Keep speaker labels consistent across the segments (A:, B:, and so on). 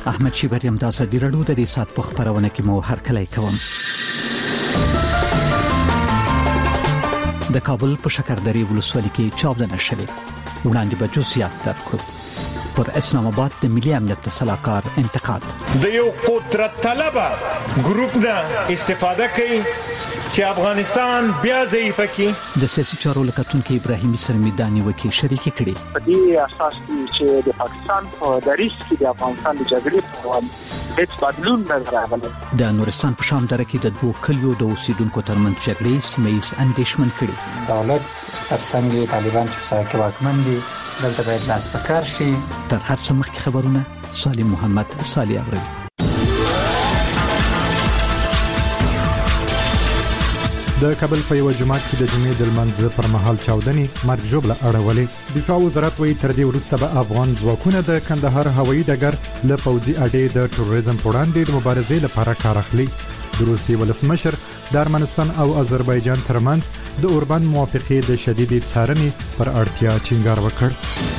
A: احمد شیبریم د ازادي رادیو د سات په خبرونه کې مو هرکلی کوم. د کابل په شکردرې ولسوالۍ کې چاودنه شوې. وړاندې به جزئیات درکو. پر اسلام آباد د ملي امنیت صلاحکار انتقاد.
B: د یو قدرت طلبه ګروپ نه استفاده کوي چې افغانستان بیا ضعیف کړي.
A: د سیاسي چارو لکتونکو ابراهیمي سرمیدانی وکي شریک کړي.
C: په دې اساس چې د پاکستان په دریس کې د افغانستان د جګړې په وړاندې هیڅ بدلون نه راغلی.
A: د نورستان په شام دره کې د دوه کلیو د اوسیدونکو ترمنځ جګړې سیمه‌ایز اندېښمن کړي.
D: دولت ترڅنګ طالبان چې سره کې واکمن دي دلته باید لاس په کار شي.
A: تر هر څه مخکې خبرونه سالم محمد صالح اوري.
E: د کابل په یو جماعت کې د جمعې د لمانځه پر مهال چاودنې مرګ ژوبله اړولې. دفاع وزارت وایي تر دې وروسته به افغان ځواکونه د کندهار هوایي ډګر له پوځي اډې د ټوریزم په وړاندې د مبارزې لپاره کار اخلي. د روسیې ولسمشر د ارمنستان او آذربایجان ترمنځ د اوربند موافقې د شدیدې څارنې پر اړتیا ټینګار وکړ.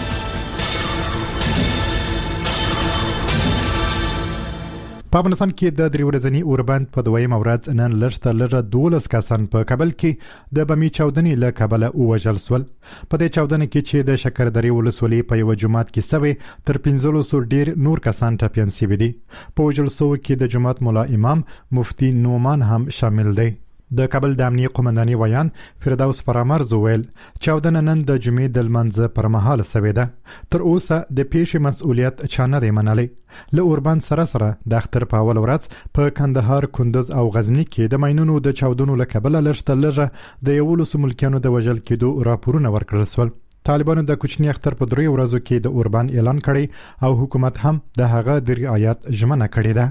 E: په افغانستان کې د درې ورځني اوربند په دویمه ورځ نن لږ 12 کسان په کابل کې د بمي چاودنې له کبله ووژل شول. په دې چاودنه کې چې د شکردرې ولسوالۍ په یو جماعت کې سوي تر 1500 ډیر نور کسان ټپيان شوي دي. په وژل شو کې د جماعت مولا امام مفتی نومان هم شامل دی. د کابل د امنیه قومنداني ویان فردوس فرامرز ویل چاودنه نن د جمعې د لمانځه پر مهال شوې ده. تر اوسه د پیښې مسؤلیت چا نه دی منلی. له اوربند سره د اختر په اول ورځ په کندهار، کندز او غزنی کې د ماینونو د چاودنو له کبله لږه د 11 ملکیانو د وژل کېدو راپورونه ورکړل شول. طالبانو د کوچنی اختر په 3 ورځو کې د اوربند اعلان کړی او حکومت هم د هغه د رعایت ژمنه کړې ده.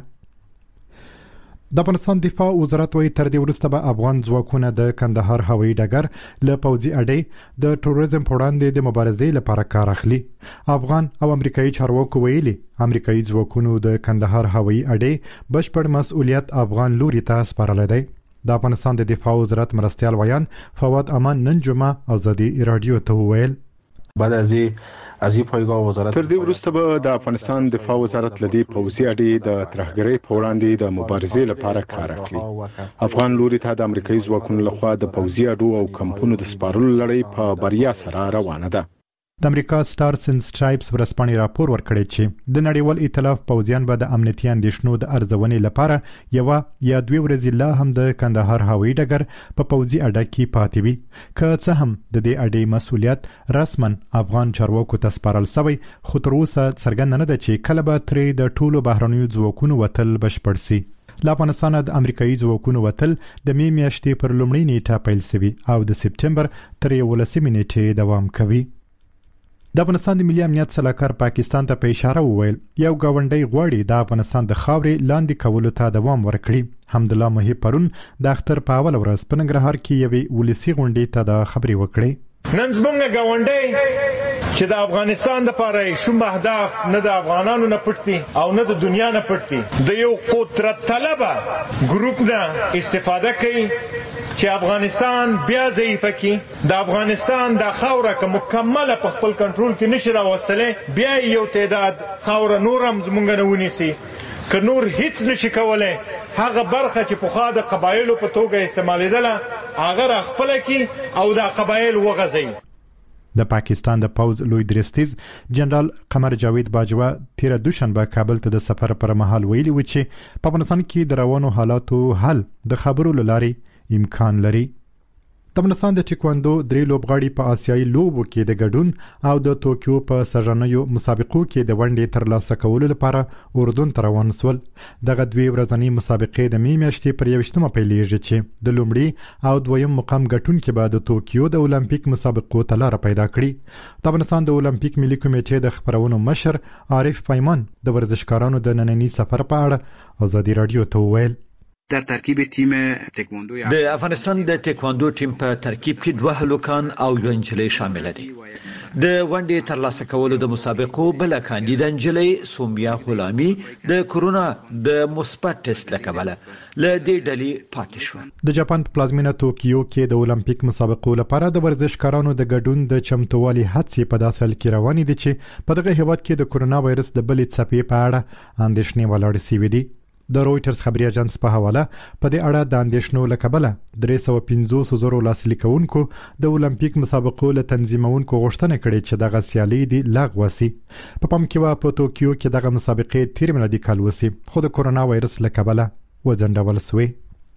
E: د افغانستان دفاع وزارت وایي تر دې وروسته به افغان ځواکونه د کندهار هوایي ډګر له پوځي اډې د ټوریزم په وړاندې د مبارزې لپاره کار اخلي. افغان او امریکایي چارواکو ویلي امریکایي ځواکونو د کندهار هوایي اډې بشپړ مسؤلیت افغان لوري ته سپارلی دی. د افغانستان د دفاع وزارت مرستیال ویان فواد امان نن جمعه ازادي رادیو ته وویل
F: بعد از پایگاه وزارت
G: تر دې وروسته به د افغانستان دفاع وزارت لدی پوځي اډې د ترهګرۍ په وړاندې د مبارزې لپاره کار اخلي. افغان لوري ته د امریکایي ځواکونو لخوا د پوځي اډو او کمپونو د سپارلو لړۍ په بریا سره روانه ده.
E: د امریکا سټارز اند سټرایپس ورسپانې راپور ورکړی چې د نړیوال ائتلاف پوځیان به د امنیتي اندېښنو د ارزونې لپاره یو یا 2 ورځې لا هم د کندهار هوایي ډګر په پوځي اډه کې پاتې وي. که څه هم د دې اډې مسؤلیت رسما افغان چارواکو ته سپارل شوی، خو تر اوسه څرګنده نه ده چې کله به ترې د ټولو بهرنیو ځواکونو وتل بشپړ شي. له افغانستانه د امریکایي ځواکونو وتل د می میاشتې پر لومړۍ نیټه پیل شوي او د سپټمبر تر 11 نیټې دوام کوي. د افغانستان د ملي امنیت صلاحکار پاکستان ته په اشاره وویل یو گاونډی غواړي د افغانستان د خاورې لاندې کولو ته دوام ورکړي. حمدالله محب پرون د اختر په اول ورځ په ننګرهار کې یوې ولسي غونډې ته د خبرې وکړې.
B: نن زموږ گاونډی چې د افغانستان لپاره شوم اهداف نه د افغانانو نه پټ دي او نه د دنیا نه پټ دي. د یو قدرت طلبه ګروپ نه استفاده کوي چې افغانستان بیا ضعیف کړي. د افغانستان د خاوره که مکمله په خپل کنټرول کې نشي راوستلی، بیا یو تعداد خاوره نور هم زمونږ نه ونیسي. که نور هیڅ نشي کولی، هغه برخه چې پخوا د قبایلو په توګه استعمالیدله هغه راخپله کړي او دا قبایل وغځوي.
E: د پاکستان د پوځ لوی درستیز جنرال قمر جاوید باجوه تیر دوشنبه کابل ته د سفر پر مهال ویلي و چې په افغانستان کې د روانو حالاتو حل د خبرو له لارې امکان لري. د افغانستان د ټیکواندو 3 لوبغاړي په آسیایي لوبو کې د ګډون او د توکیو په سرژنیو مسابقو کې د ونډې ترلاسه کولو لپاره اردن ته روان شول. دغه 2 ورځنۍ مسابقې د می میاشتې پر 21مه پیلېږي چې د لومړي او دویم مقام ګټونکي به د توکیو د اولمپیک مسابقو ته لاره پیدا کړي. د افغانستان د اولمپیک ملي کمیټې د خبرونو مشر عارف پیمان د ورزشکارانو د ننني سفر په اړه ازادي رادیو ته وویل
H: در ترکیب تیم تکواندو
I: د افغانستان د تکواندو ټیم په ترکیب کې 2 هلکان او 2 انجلۍ شامل دي. د ونډې ترلاسه کولو د مسابقو بل کاندید انجلۍ سومیا غلامي د کورونا د مثبت ټیسټ لکبله له دې ډلې پاتې شو.
E: د جاپان په پلازمینه توکیو کې د اولمپیک مسابقو لپاره د ورزشکارانو د ګډون د چمتووالي هڅې په داسې حال کې روانې دي چې په دغه هیواد کې د کورونا وایرس د بلې څپې په اړه اندېښنې ولاړې شوې دي. د رويټرز خبري اژانس په حواله په دې اړه د اندېښنو لکبله 350,000 لاسلیکونکو د اولمپیک مسابقو له تنظیمونکو غوښتنه کړې چې دغه سیالي دي لغوه شي. په پام کې و په توکیو کې دغه مسابقې تیر میلادي کال وسی خو د کورونا وایرس لکبله وځنډول شوې.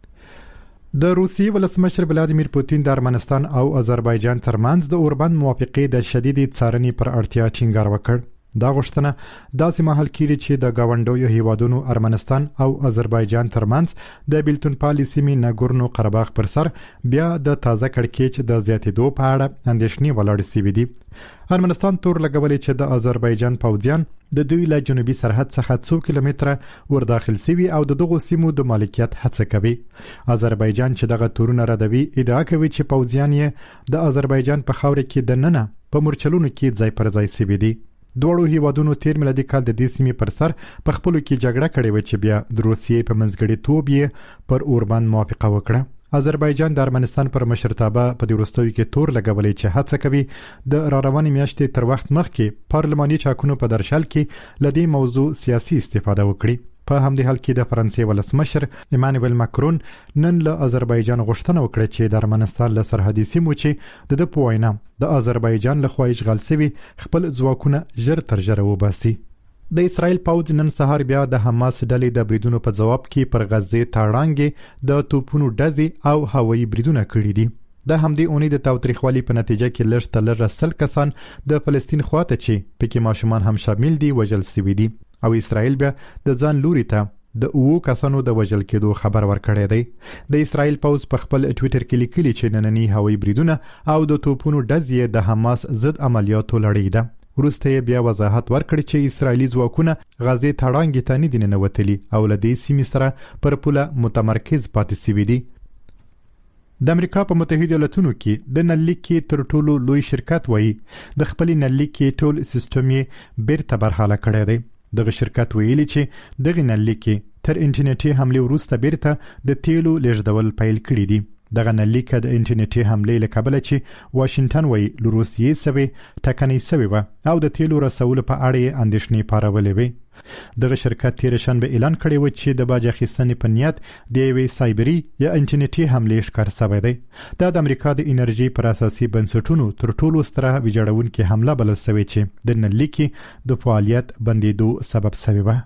E: د روسیې ولسمشر ولادیمیر پوتین د ارمنستان او آذربایجان ترمنځ د اوربند موافقې د شدید څارنې پر اړتیا ټینګار وکړ. دا غوښتنه داسې مهال کېږي چې د گاونډیو هیوادونو ارمنستان او آذربایجان ترمنځ د بیلتون پالیسي ناګورنو قرهباغ پر سر بیا د تازه کړکېچ د زیاتېدو په اړه اندېښنې ولاړې شوې دي. ارمنستان تور لګولې چې د آذربایجان پوځیان د دوی له جنوبي سرحد څخه 2 کیلومتره ورداخل شوي او د دغو سیمو د مالکیت هڅه کوي. آذربایجان چې دغه تورونه ردوي ادعا کوي چې پوځیان یې د آذربایجان په خاوره کې د ننه په مورچلونو کې ځای پر ځای شوي دي. دوړو هیوادونو تیر میلادي کال د دې سیمې پر سر په خپلو کې جګړه کړې و چې بیا د روسیې په منځګړیتوب یې پر اوربند موافقه وکړه. آذربایجان د ارمنستان پر مشرتابه په دې وروستیو کې تور لګولې چې هڅه کوي د راروانې میاشتې تر وخت مخکې پارلماني چاکونو په درشل کې له دې موضوع سیاسي استفاده وکړي. په همدې حال کې د فرانسې ولسمشر ایمانوئل ماکرون نن له آذربایجان غوښتنه وکړه چې د ارمنستان له سرحدي سیمو چې د په وینا د آذربایجان له خوا اشغال شوي خپل ځواکونه ژر تر ژره وباسي. د اسرائیل پوځ نن سهار بیا د حماس ډلې د بریدونو په جواب کې پر غزې تاړانګې د توپونو ډزې او هوایي بریدونه کړي دي. د همدې اونۍ د تاوتریخوالي په نتیجه کې لږ تر لږه 100 کسان د فلسطین خواته چې پکې ماشومان هم شامل دي وژل شوي دي او اسرائیل بیا د ځان لوري ته د 9 کسانو د وژل کېدو خبر ورکړی دی. د اسرائیل پوځ په خپل ټوئیټر کې لیکلي چې نننی هوایي بریدونه او د توپونو ډزې د حماس ضد عملیاتو لړۍ ده. وروسته یې بیا وضاحت ورکړ چې اسرائیلي ځواکونه غزې تاړانګې ته نه دي ننوتلي او له دې سیمې سره پر پوله متمرکز پاتې شوي دي. د امریکا په متحده ایالاتونو کې د نللیکې تر ټولو لوی شرکت وایي د خپل نللیکې ټول سیستم یې بیرته برحاله کړی دی. دغه شرکت ویلي چې دغه نللیکې تر انټرنیټي حمله وروسته بیرته د تیلو لیږدول پیل کړي دي. دغه نلیکه د انټرنیټي حملې له کبله چې واشنگټن وایي له روسیې سوي ټکنۍ سوي و او د تیلو رسولو په اړه یې اندېښنې پارولې وي. دغه شرکت تیر شنبه اعلان کړی و چې د باج اخیستنې په نیت د یوې سایبري یا انټرنیټي حملې ښکار شوی دی. دا د امریکا د انرژي پر اساسي بنسټونو تر ټولو ستره ویجاړونکې حمله بلل شوې چې د نلیکې د فعالیت بندېدو سبب شوی و.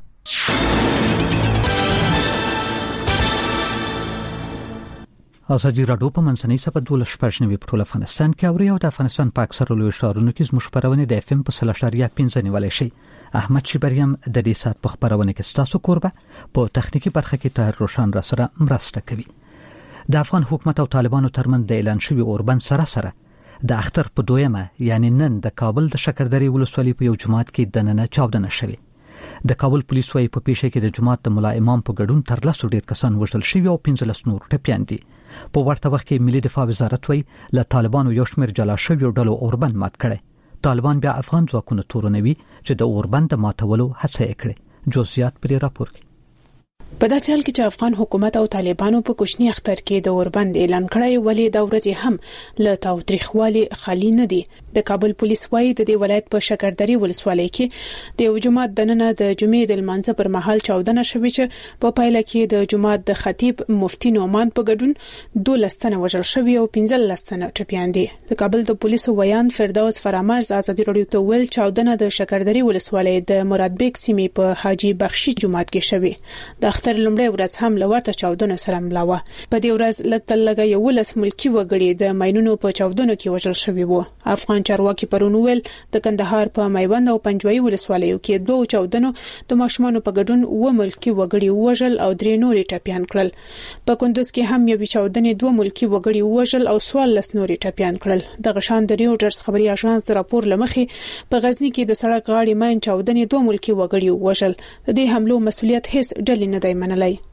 A: ازادي راډیو په منځنۍ سپه 12 په ټول افغانستان کې اوري او د افغانستان په اکثره لوی ښارونو کې زموږ خبرونه د FM په 3.5 نیولای شي. احمد شیبریم د دې سات په خبرونه کې ستاسو قربه په تخنیکی برخه کې طاهر روشن را سره مرسته کوي. د افغان حکومت او طالبانو ترمن د اعلان شوی اوربند سره د اختر په دویمه یعنی نن د کابل د شکردرې ولسوالۍ په یو جماعت کې د نن چاودنه شوه. د کابل پولیس وايي په پیښه کې د جماعت د ملا امام په ګډون تر 100 ډیر کسان وژل شوي او 15 نور ټپيان دي. په ورته وخت کې ملي دفاع وزارت وايي له طالبانو یو شمېر جلا شوي ډلو اوربند مات کړي. طالبان بیا افغان ځواکونو تورنوي چې د اوربند ماتولو هڅه وکړي. جزئیات پر راپور کې.
J: په داسې حال کې چې افغان حکومت او طالبانو په کوچني اختر کې د اوربند اعلان کړی ولې د ورځې هم له تاوتریخوالي خالي نه دي. د کابل پولیس وايي د دې ولایت په شکردرې ولسوالۍ کې د یو جماعت د ننه د جمعې د لمانځه پر مهال چاودنه شوې چې په پایله کې د جماعت د خطیب مفتی نومان په ګډون 12 تنه وژل شوي او 15 تنه ټپيان دي. د کابل د پولیسو ویان فردوس فرامرز ازادي راډیو ته ویل چاودنه د شکردرې ولسوالۍ د مرادبیګ سیمې په حاجی بخشي جماعت کې شوې. د اختر لومړی ورځ هم لورته چاودنه سره ملا و. په دې ورځ لکه یو ولس ملکی وګړي د ماینونو په چاودنو کې وژل شوي وو. افغان چارواکي پرون ویل د کندهار په میوند او پنجوایي ولسوالیو کې 2 چاودنو د ماشومان په ګډون و ملکی وګړي وژل او 3 نورې ټپيان کړل. په کندوز کې هم یو چاودنې 2 ملکی وګړي وژل او 14 نورې ټپيان کړل. د غشان د ریوټرز خبري اژانس د راپور لمخې په غزنی کې د سړک غاړې ماین چاودنې 2 ملکی وګړي وژل. د دې حملو مسولیت هیڅ ډلې نه دی منلای.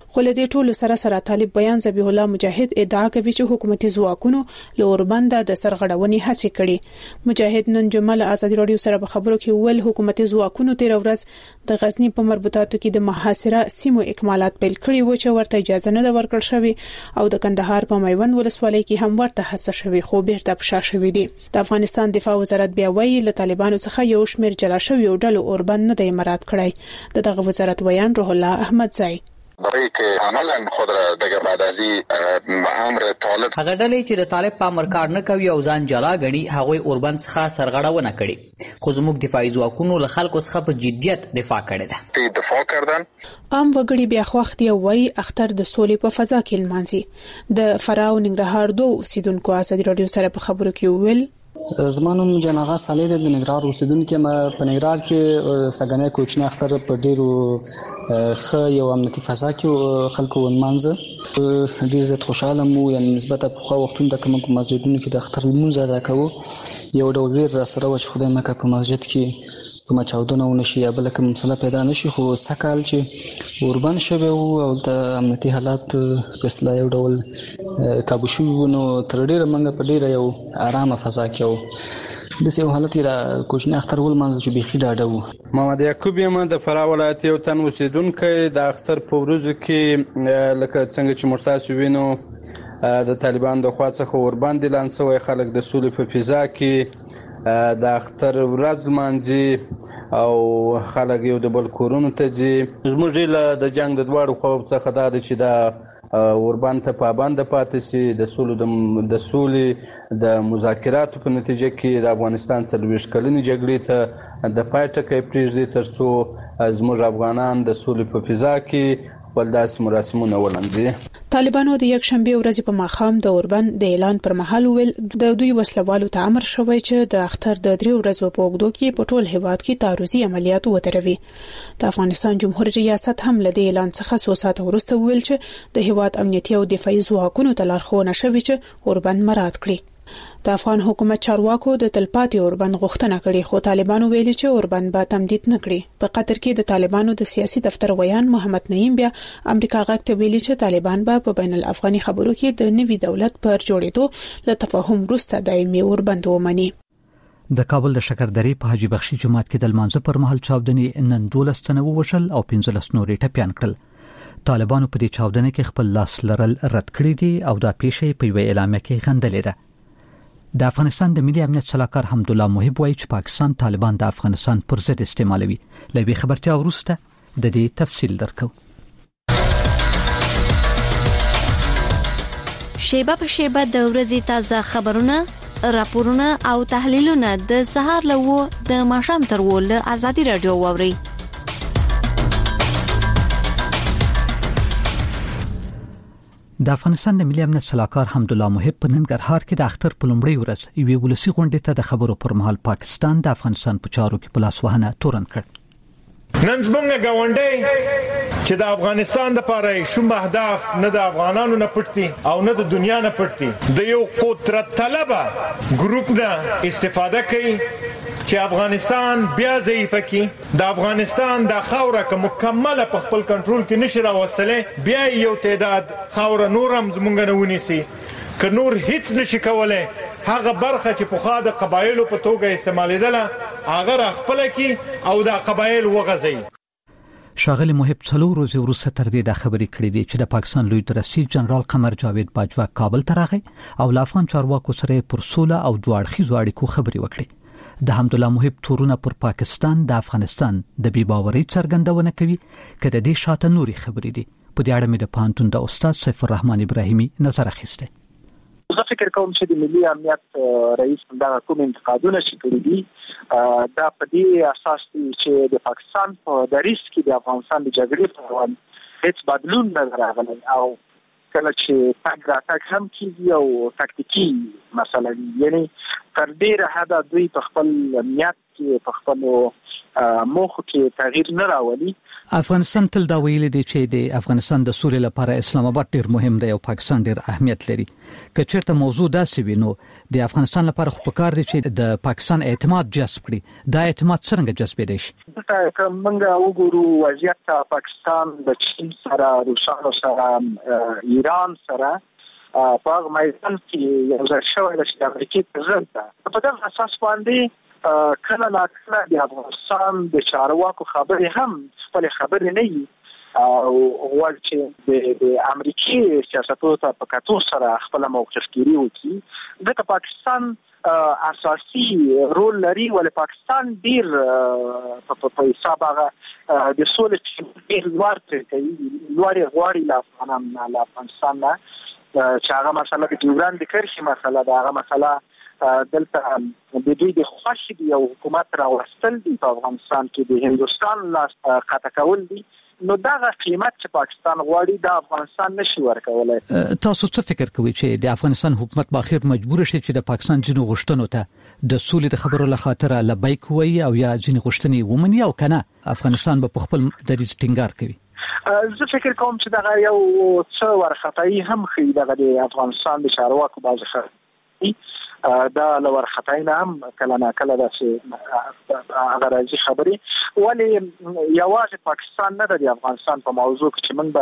J: خو له دې ټولو سره طالب بیان ذبیح الله مجاهد ادعا کوي چې حکومتي ځواکونو له اوربند د سرغړونې هڅه کړې. مجاهد نن جمعه آزادي رادیو سره په خبرو کې ویل حکومتي ځواکونو تیر ورځ د غزنی په مربوطاتو کې د محاصره سیمو اکمالات پیل کړي و چې ورته اجازه نه ورکړل شوې او د کندهار په میوند ولسوالۍ کې هم ورته هڅه شوې خو بیرته په شا شوې دي. د افغانستان دفاع وزارت بیا وایي له طالبانو څخه یو شمېر جلا شوی ډلو اوربند نه دی مراد کړی. دغه وزارت ویان روح الله احمد زای
K: برای که عملا خود را دیگه بعد از این امر طالب
L: هغه ډلې چې د طالب په امر کار نه کوي او ځان جلا غني هغه اوربند څخه سرغړونه کړي خو زموږ دفاعي ځواکونو له خلکو څخه په جديت دفاع کړې ده.
K: دفاع کردن
J: عام وګړي بیا خوښ دی وای اختر د سولې په فضا کې لمانځي. د فراو ننګرهار دوه اوسیدونکو آزادي رادیو سره په خبرو کې ویل
M: زمانوم جناغه صالح د ننګرهار اوسیدونکو په ننګرهار کې سګنې کوچنی اختر په ډیرو خ یو امنیتي فضا کې خلکو ونمانځه ډیر زیات خوشاله مو یعنی نسبت په خو وختونو د کوم مسجدونو کې د اختر لمونځ ادا کوو یو ډول ویر را سره و چې خدای مکه په مسجد کې کومه چاودنه ونشي یا بل کوم مسله پیدا نشي خو سکهال چې اوربان شوی او د امنیتي حالات په اصطلاح یو ډول کابو شو نو تر ډیره منګه په ډیره یو آرامه فضا کې د سیو حالت را کوښنه اختر ول منځ چې بيخي ډاډو.
N: محمد یعقوب یم د فرا ولایت یو تن اوسیدونکو د اختر په ورځو کې لکه څنګه چې مرتاسو وینو د طالبان د خوا څخه اوربان دي لانسوي خلک د سولې په فضا کې د اختر ورځ مانځي او خلک یو د بل کورونو ته ځي. زموږ له د جنگ د دواړو خواو څخه دا چې دا اوربان ته پابند پاتې سي د سولې د مذاکراتو په نتیجه کې د افغانستان 40 کلنې جګړې ته د پای ټکی پرېږدي ترڅو زموږ افغانان د سولې په فضا کې ولداس مراسمونه ولندي.
J: طالبانو د یک شنبه ورځ په ماښام د اوربند د اعلان پر مهال ویل د دوی وسلوالو ته امر شوی چې د اختر د 3 ورځو په اوږدو کې په ټول هیواد کې تعرضي عملیات وتروي. د افغانستان جمهوریت ریاست هم له دې اعلان څخه څو ساعت وروسته ویل چې د هیواد امنیتي او دفاعي ځواکونو ته لارښوونه شوې چې اوربند مراد کړي. د افغان حکومت چارواکو د تلپاتې اوربند غوښتنه کړې خو طالبانو ویلي چې اوربند به تمدید نه کړي. په قطر کې د طالبانو د سیاسي دفتر ویان محمد نعیم بیا امریکا غاک ته ویلي چې طالبان به په بین الافغاني خبرو کې د نوي دولت پر جوړېدو له تفاهم وروسته دایمي اوربند ومني.
A: د کابل د شکردرې په حاجی بخشي جماعت کې د لمانځه پر مهال چاودنې نن 12 تنه ووژل او 15 نورې ټپيان کړل. طالبانو په دې چاودنې کې خپل لاس لرل رد کړی دي او دا پیښه په وی اعلامیه کې غندلې ده. د افغانستان د ملي امنیت صلاحکار حمدالله محب وایي چې پاکستان طالبان د افغانستان پر ضد استعمالوي. لوي خبرتیا وروسته د دې تفصیل درکو.
O: شیبه په شیبه د ورځې تازه خبرونه، راپورونه او تحلیلونه د سهار له د ماښام تر ول آزادي رادیو ووري. د افغانستان د ملي امنیت صلاحکار حمدالله محب په ننګرهار کې د اختر په لومړۍ ورځ یوې ولسی غونډې ته د خبرو پر مهال پاکستان د افغانستان په چارو کې په لاس وهنه تورن کړ.
B: نن زموږ غونډې چې د افغانستان لپاره شوم اهداف نه د افغانانو نه پټي او نه د دنیا نه پټي د یو قدرت طلبه ګروپ نه استفاده کوي چې افغانستان بیا ضعیف کی. د افغانستان د خاوره که مکمل په خپل کنټرول کې نشي راوستلې بیا یو تعداد خاوره نورم زمونږ نه ونیسي که نور هیڅ نشي کولای هغه برخه چې په خاطر قبایلو په توګه استعمالیدله هغه خپل کی او د قبایل وغځي.
A: شاغلی محب څلور ورځې وروسته تر دې د خبرې کړې دي چې د پاکستان لوی رئیس جنرال قمر جاوید باجوا کابل ته راغی او له افغان چارواکو سره پر سوله او دوړخیزو اړیکو خبرې وکړي. د حمدالله محب تورونه پر پاکستان د افغانستان د بي باورۍ څرګندونه کوي چې د دې شاته نوري خبرې دي. په دې اړه مې د پانتون د استاد سیف الرحمن ابراهیمي نظر اخیسته.
C: زه فکر کوم چې د ملي امنیت رئیس دا کوم انتقادونه چې کړی دي دا په دې اساس چې د پاکستان په دریس کې د افغانستان د جګړې په وړاندې هیڅ بدلون نه راغلی او کله چې تګ راتګ هم کیږي او تاکتیکي مسله یعنی تر ډیره حد دوی په خپل نیت کې په خپل موخو کې تغییر نه راولي.
A: افغانستان تل دا ویلي دی چې د افغانستان د سولې لپاره اسلام آباد ډیر مهم دی او پاکستان ډیر اهمیت لري. که چیرته موضوع داسې وي نو د افغانستان لپاره خو پکار دی چې د پاکستان اعتماد جذب کړي. دا اعتماد څنګه جذبېدای شي؟
C: که موږ وګورو وضعیت پاکستان د چین سره، روسانو سره، ایران سره په هغه میدان کې یو ځای شوی د امریکا په ضد ده. په دغه اساس باندې کله ناکله د افغانستان د چارواکو خبرې هم خپل خبرې نه وي او غواړي چې د امریکای سیاستونو ته په کتو سره خپل موقف ګیري وکړي. ځکه پاکستان اساسي رول لري ولې پاکستان ډیر په حساب هغه د سولې ډیر لوړ کوي، لوړ غواړي له افغانستان نه چې هغه مسله د ډیورند کرښې مسله ده، هغه مسله دلته د دوی د خوښې دی او حکومت راوستل دي په افغانستان کې د هندوستان لاس قطع کول دي. نو دغه قیمت چې پاکستان غواړي د افغانستان نشي ورکولای.
A: تاسو څه فکر کوئ چې د افغانستان حکومت په اخر مجبور شي چې د پاکستان ځینو غوښتنو ته د سولې د خبرو لخاطر لبیک وایي او یا ځینې غوښتنې ومني او کنه افغانستان به په خپل دریځ ټینګار کوي؟
C: زه فکر کوم چې دغه یو څه ورخطایي هم خې دغه د افغانستان د چارواکو بعض خبرې دا لور خطاینه هم کله نه کله داسې هغه راځي خبرې، ولې یوازې پاکستان نه د افغانستان په موضوع کې چې موږ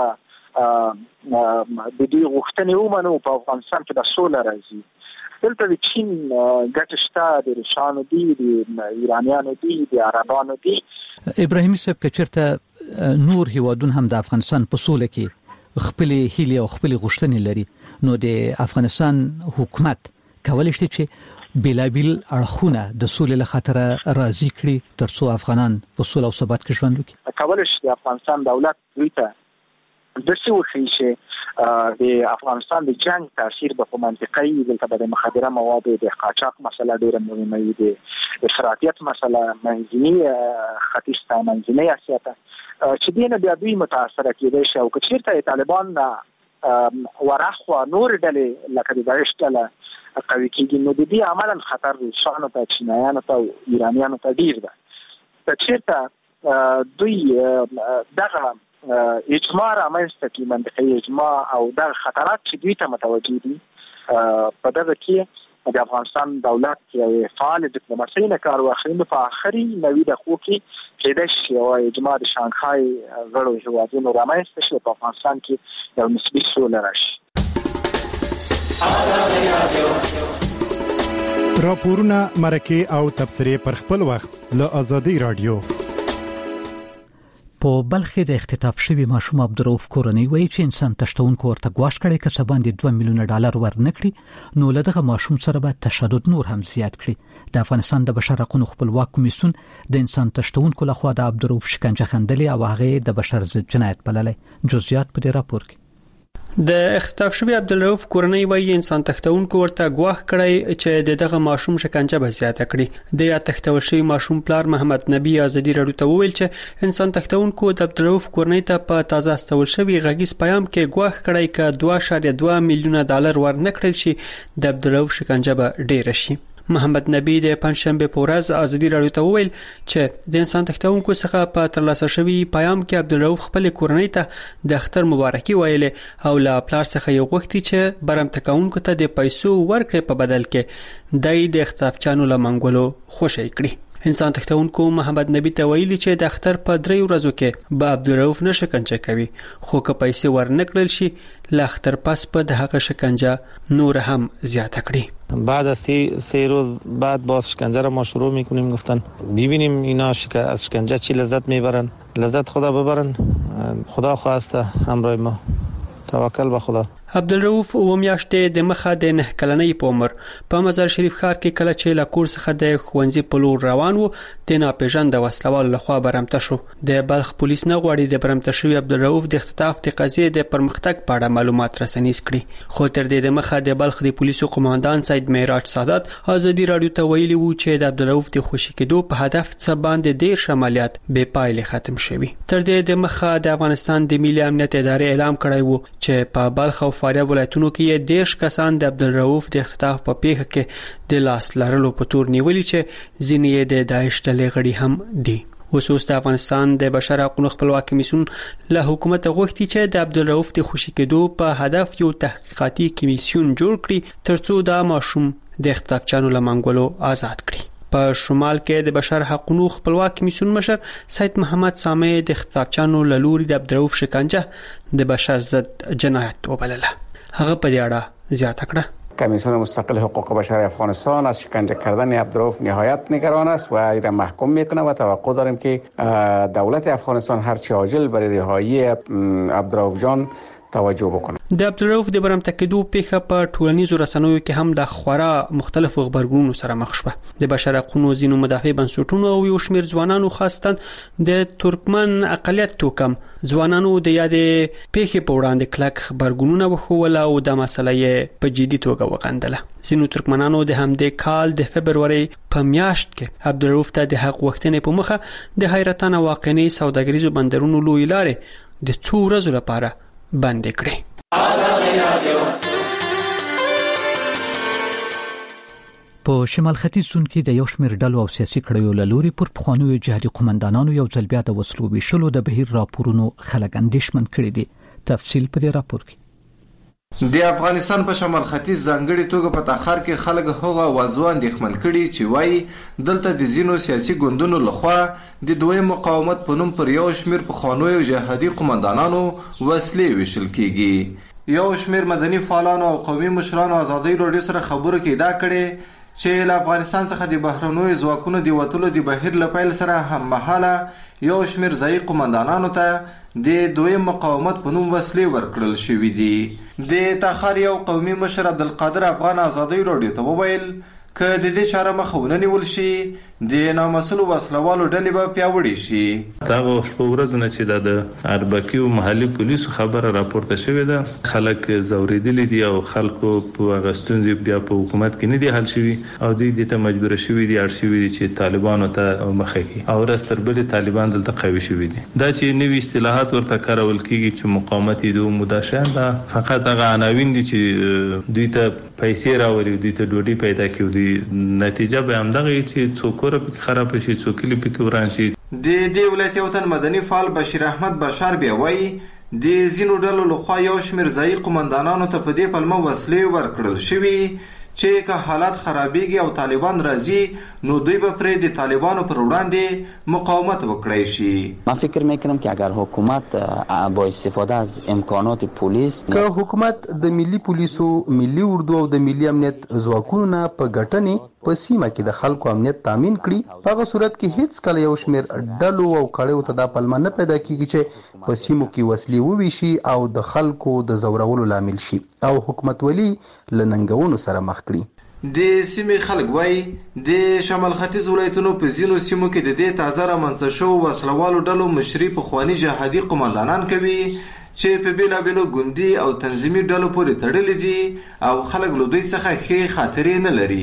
C: به د دې غوښتنې ومنو په افغانستان کې د سوله راځي. دلته د چین ګټه شته، د روسانو دي، د ایرانیانو دي، د عربانو دي.
A: ابراهیمي صاحب که چېرته نور هیوادون هم د افغانستان په سوله کې خپل هیلې او خپل غوښتنې لري نو د افغانستان حکومت کولای شي چې بلابل اړخونه د سولې لخاطر راضي کړي ترڅو افغانان په سوله او ثبات کې ژوند وکړي.
C: کولای شي د افغانستان دولت دوی ته د څه وخی چې د افغانستان د جنگ تاثیر په منطقي دلته د مخدره موادو د قاچاق مسله ډیره مهمه ده، د افراطیت مسله، منځنی ختیځ ته منځنی اسیا ته چې دینه بیا دوی متاثر کېدای شي او که چیرته طالبان ورخوا نور ډلې لکه د داعش ډله قوي کېږي نو د دې عملاً خطر روسانو ته، چینایانو ته او ایرانیانو ته ډیر ده. که چیرته دوی دغه اجماع رامنځته کړي، منطقي اجماع او دغه خطرات چې دوی ته متوجه دي په دغه کې د افغانستان دولت یو فعال ډیپلوماسي نه کار واخلي نو په آخري نوي دقیقو کې کېدای شي یو اجماع د شانګهای غړو هیوادونو رامنځته شي په افغانستان کې یو نسبي سوله راشي.
E: راپورونه، مرکه او تبصرې پر خپل وخت له آزادۍ رادیو.
A: په بلخ کې د اختطاف شوی ماشوم عبدالرؤف کورنۍ وایي چې انسان تشتونکو ورته ګواښ کړي که څه باندې 2 میلیونه ډالر ورنکړي نو له دغه ماشوم سره به تشدد نور هم زیات کړي. د افغانستان د بشر حقوقو خپلواک کمیسیون د انسان تشتونکو لخوا د عبدالرؤف شکنجه خندلې او هغه د بشر ضد جنایت بللې. جزئیات په دې راپور کې.
P: د اختطاف شوی عبدالرؤف کورنۍ وایي انسان تښتونکو ورته ګواښ کړی چې دغه ماشوم شکنجه به زیاته کړي. د یا تښتول شوی ماشوم پلار محمد نبی ازادي راډیو ته وویل چې انسان تښتونکو د عبدالرؤف کورنۍ ته په تازه استول شوی غږیز پیغام کې ګواښ کړی چې 2.2 میلیونه ډالر ورنکړل شي د عبدالرؤف شکنجه به ډیر شي. محمد نبی د پنځشنبه په ورځ ازادي راډیو ته وویل چې د انسان تښتونکو څخه په ترلاسه شوی پیغام کې عبدالرؤف خپل کورنۍ ته د اختر مبارکي ویلې او لا پلار څخه یو غوښتي چې برم تکونکو ته د پیسو ورکړي په بدل کې د اختطافچانو لمنګولو خوشی کړي. انسان تښتونکو محمد نبی ته ویلي چې د اختر په 3 ورځو کې به عبدالرؤف نه شکنجه کوي خو که پیسې ورنکړل شي ل اختر پس په دغه شکنجه نور هم زیاته کړي.
Q: بعد از 3 روز بعد باز شکنجه را ما شروع میکنیم گفتن ببینیم اینا از شکنجه چی لذت میبرن. لذت خدا ببرن، خدا خواسته همراه ما، توکل به خدا.
P: عبدالرؤف و میاشتې د مخه د 9 کلنۍ په عمر په مزار شریف ښار کې کله چې له کور څخه د ښوونځي په لور روان وو د ناپېژانده وسلوال لخوا برمته شو. د بلخ پولیس نه غواړي د برمته شوی عبدالرؤف د اختطاف د قضیې د پرمختګ په اړه معلومات رسنیز کړي. خو تر دې د مخه د بلخ د پولیسو قوماندان سید معراج سادات ازادي راډیو ته ویلي وو چې د عبدالرؤف د خوشی کېدو په هدف څه باندې ډیر عملیات بې پایلې ختم شوي. تر دې د مخه د افغانستان د ملي امنیت ادارې اعلان کړی وو چې په بلخ او فاریاب ولایتونو کې 10 کسان د عبدالرؤف د اختطاف په پیښه کې د لاس لرلو په تور نیولي چې ځینې د داعش ډلې غړي هم دي. اوس د افغانستان د بشر حقوقو خپلواک کمیسیون له حکومت غوښتي چې د عبدالرؤف د خوشي کېدو په هدف یو تحقیقاتي کمیسیون جوړ کړي ترڅو دا ماشوم د اختطافچانو له منګولو آزاد کړي. په شمال کې د بشر حقوقو خپلواک کمیسیون مشر سید محمد سامع د اختطافچانو له لوري د عبدالرؤف شکنجه د بشر ضد جنایت وبلله. هغه په دې اړه زیاته کړه.
R: کمیسیون مستقل حقوق بشر افغانستان از شکنجه کردن عبدالرؤف نهایت نگران است و این را محکوم میکنه و توقع داریم که دولت افغانستان هرچه عاجل برای رهایی عبدالرؤف جان توجه بکنه.
P: د عبدالرؤف د برمته کېدو پیښه په ټولنیزو رسنیو کې هم د خورا مختلفو خبرګونونو سره مخ شوه. د بشر حقوقو ځینو مدافع بنسټونو او یو شمېر ځوانانو خاصتاً د ترکمن اقلیت توکم ځوانانو د یادې پیښې په وړاندې کلک خبرګونونه وښول او د مسلې په جدي توګه وغندله. ځینو ترکمنانو د همدې کال د فبروري په میاشت کې عبدالرؤف ته د حق غوښتنې په مخه د حیرتانه واقعي سوداګریزو بندرونو لوی لارې د څو ورځو لپاره بند کړي.
A: په شمال ختیځ زون کې د یو شمېر ډلو او سیاسي کړیو له لوري پر پخوانیو جهادي قومندانانو یو ځل بیا د وسلو ویشلو د بهیر راپورونو خلک اندېښمن کړي دي. تفصیل په دې راپور کې.
S: د افغانستان په شمال ختیځ ځانګړي توګه په تاخر کې خلک هغه وازوان اندېښمن کړي چې وایي دلته د ځینو سیاسي ګوندونو لخوا د دویم مقاومت په نوم پر یو شمېر پخوانیو جهادي قومندانانو وسلې ویشل کیږي. یو شمېر مدني فعالانو او قومي مشرانو ازادي راډیو سره خبرو کې ادعا کړې چې له افغانستان څخه د بهرنیو ځواکونو د وټولو د بهیر له پیل سره هم مهاله یو شمېر ځایي قومندانانو ته د دویم مقاومت په نوم وسلې ورکړل شوې دي. د تاخر یو قومي مشر عبدالقادر افغان ازادي راډیو ته وویل که د دې چاره مخه ونه نیول شي د نامسلو وسلوالو ډلې به پیاوړې شي.
T: هغه په ورځو چې د اربکي او محلي پولیسو خبره راپورته شوې ده خلک زوریدلي دي او خلکو په غستونځي بیا په حکومت کې نه دي حل شوي او دوی د ته مجبور شوي دي اړ شوي دي چې طالبانو ته مخه کوي او راستر بلې طالبان دلته قوي شوي دي. دا چې نوې اصطلاحات ورته کارول کیږي چې مقاومت دي مداشان دا فقط هغه عناوین دي چې دوی ته پیسې راوړي دوی ته ډوډۍ پیدا کوي نتیجه به هم دغه چې څوک خراب شي څوک کلی پکې وران شي.
S: د دې ولایت یو تن مدني فعال بشیر احمد بشار بیا وایي د ځینو ډلو لخوا یو شمېر ځایي قومندانانو ته په دې پلمه وسلې ورکړل شوي چې که حالات خرابېږي او طالبان راځي نو دوی به پرې د طالبانو پر وړاندې مقاومت وکړای شي.
U: من فکر میکنم که اگر حکومت با استفاده از امکانات پلیس
F: که حکومت د ملي پولیسو ملي اردو او د ملي امنیت ځواکونو نه په ګټنې په سیمه کې د خلکو امنیت تامین کړي په هغه صورت کې هیڅ کله یو شمېر ډلو او کړیو ته دا پلمه نه پیدا کیږي چې په سیمو کې وسلې وویشي او د خلکو د زورولو لامل شي او حکومت ولی لننګونو سره مخ کړي.
S: د سیمې خلک وایي د شمال ختیځ ولایتونو په ځینو سیمو کې د دې تازه رامنځته شوو وسلوالو ډلو مشري پخواني جهادي قومندانان کوي چې په بیلابیلو ګوندي او تنظیمي ډلو پورې تړلي دي او خلک له دوی څخه ښې خاطرې نه لري.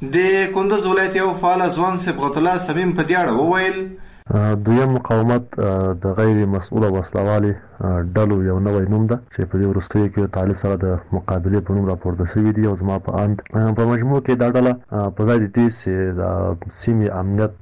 S: د کندوز ولایت یو فعال ځوان صبغت الله سمیم په دې اړه وویل
F: دویم مقاومت د غیر مسؤله وسلوالي ډلو یو نوې نوم ده چې په دې وروستیو کې طالب سره د مقابله په نوم راپورته شوی دی او زما په اند په مجموع کې دا ډله په ځای د دې چې د سیمې امنیت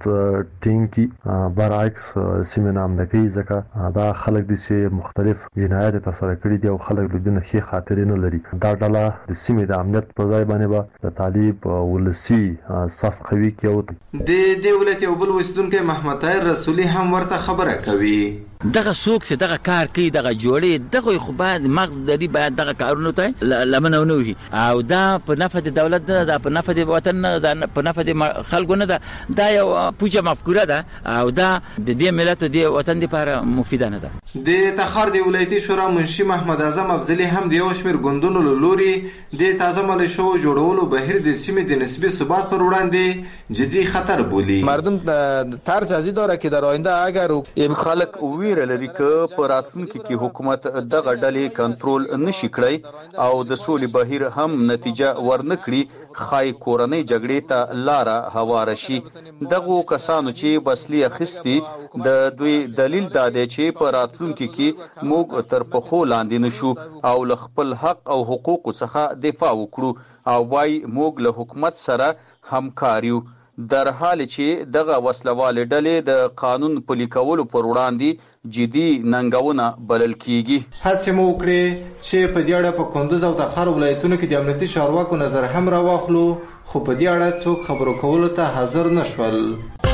F: ټینګي برعکس سیمې نامنکي ځکه دا خلک دي چې مختلف جنایات ترسره کړي دي او خلک له دې نه ښې خاطرې نه لري. دا ډله د سیمې د امنیت په ځای باندې به د طالب ولسی صف قوي کې
S: د دې ولایت یو بل اوسیدونکی محمد طاهر رسولي هم ورته خبره کوي.
V: دغه څوک چې دغه کار کوي دغه جوړي دغه خو باید مغز لري باید دغه کارونه ته لمنه نه وي او دا په نفع د دولت نه دا په نفع د وطن نه دا په نفع د خلکو نه دا یو پوجا مفکوره ده او دا د دې ملت د وطن لپاره مفیده نه ده.
S: د تخار د ولایتي شورا منشي محمد اعظم افضلی هم د یو شمېر ګوندونو له لوري د تازه ملیشو جوړولو بهیر د سیمې د نسبی ثبات پر وړاندې جدي خطر بولي.
W: مردم طرز ازی داره که در آینده اگر این خلق ویره لري که په راتلونکي کې حکومت دغه ډلې کنټرول نشي کړی او د سولې بهیر هم نتیجه ورنکړي خای کورنۍ جګړې ته لاره هواره شي. دغه کسانو چې وسلې اخیستي د دوی دلیل دا دی چې په راتلونکي کې موږ تر پخو لاندې نشو او له خپل حق او حقوقو څخه دفاع وکړو او وای موږ له حکومت سره همکاریو. در حال چې دغه وسلوال ډلې د قانون پلي کولو پر وړاندې جدي ننګونه بلل کیږي.
S: هڅه مو وکړې چې په دې اړه په کندوز او تخار ولایتونو کې د امنیتي چارواکو نظر هم راواخلو، خو په دې اړه څوک خبرو کولو ته حاضر نشول.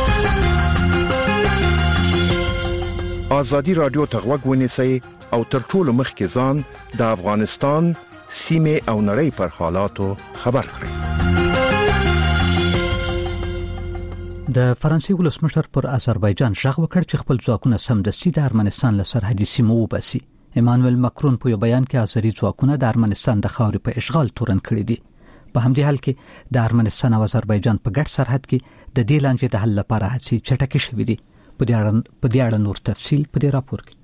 D: ازادي رادیو ته غوږ ونیسئ او تر ټولو مخکې ځان د افغانستان سیمه او نړۍ پر حالاتو خبر کړئ.
A: د فرانسې ولسمشر پر آذربایجان ژغ وکړ چې خپل ځواکونه سمدستي د ارمنستان له سرحدي سیمو وباسي. ایمانوئل ماکرون په یو بیان کې آذري ځواکونه د ارمنستان د خاورې په اشغال تورن کړی دي. په همدې حال کې د ارمنستان او آذربایجان په ګډ سرحد کې د دې لانجې د حل لپاره هڅې چټکې شوې دي. په دې اړه نور تفصیل په دې راپور کې.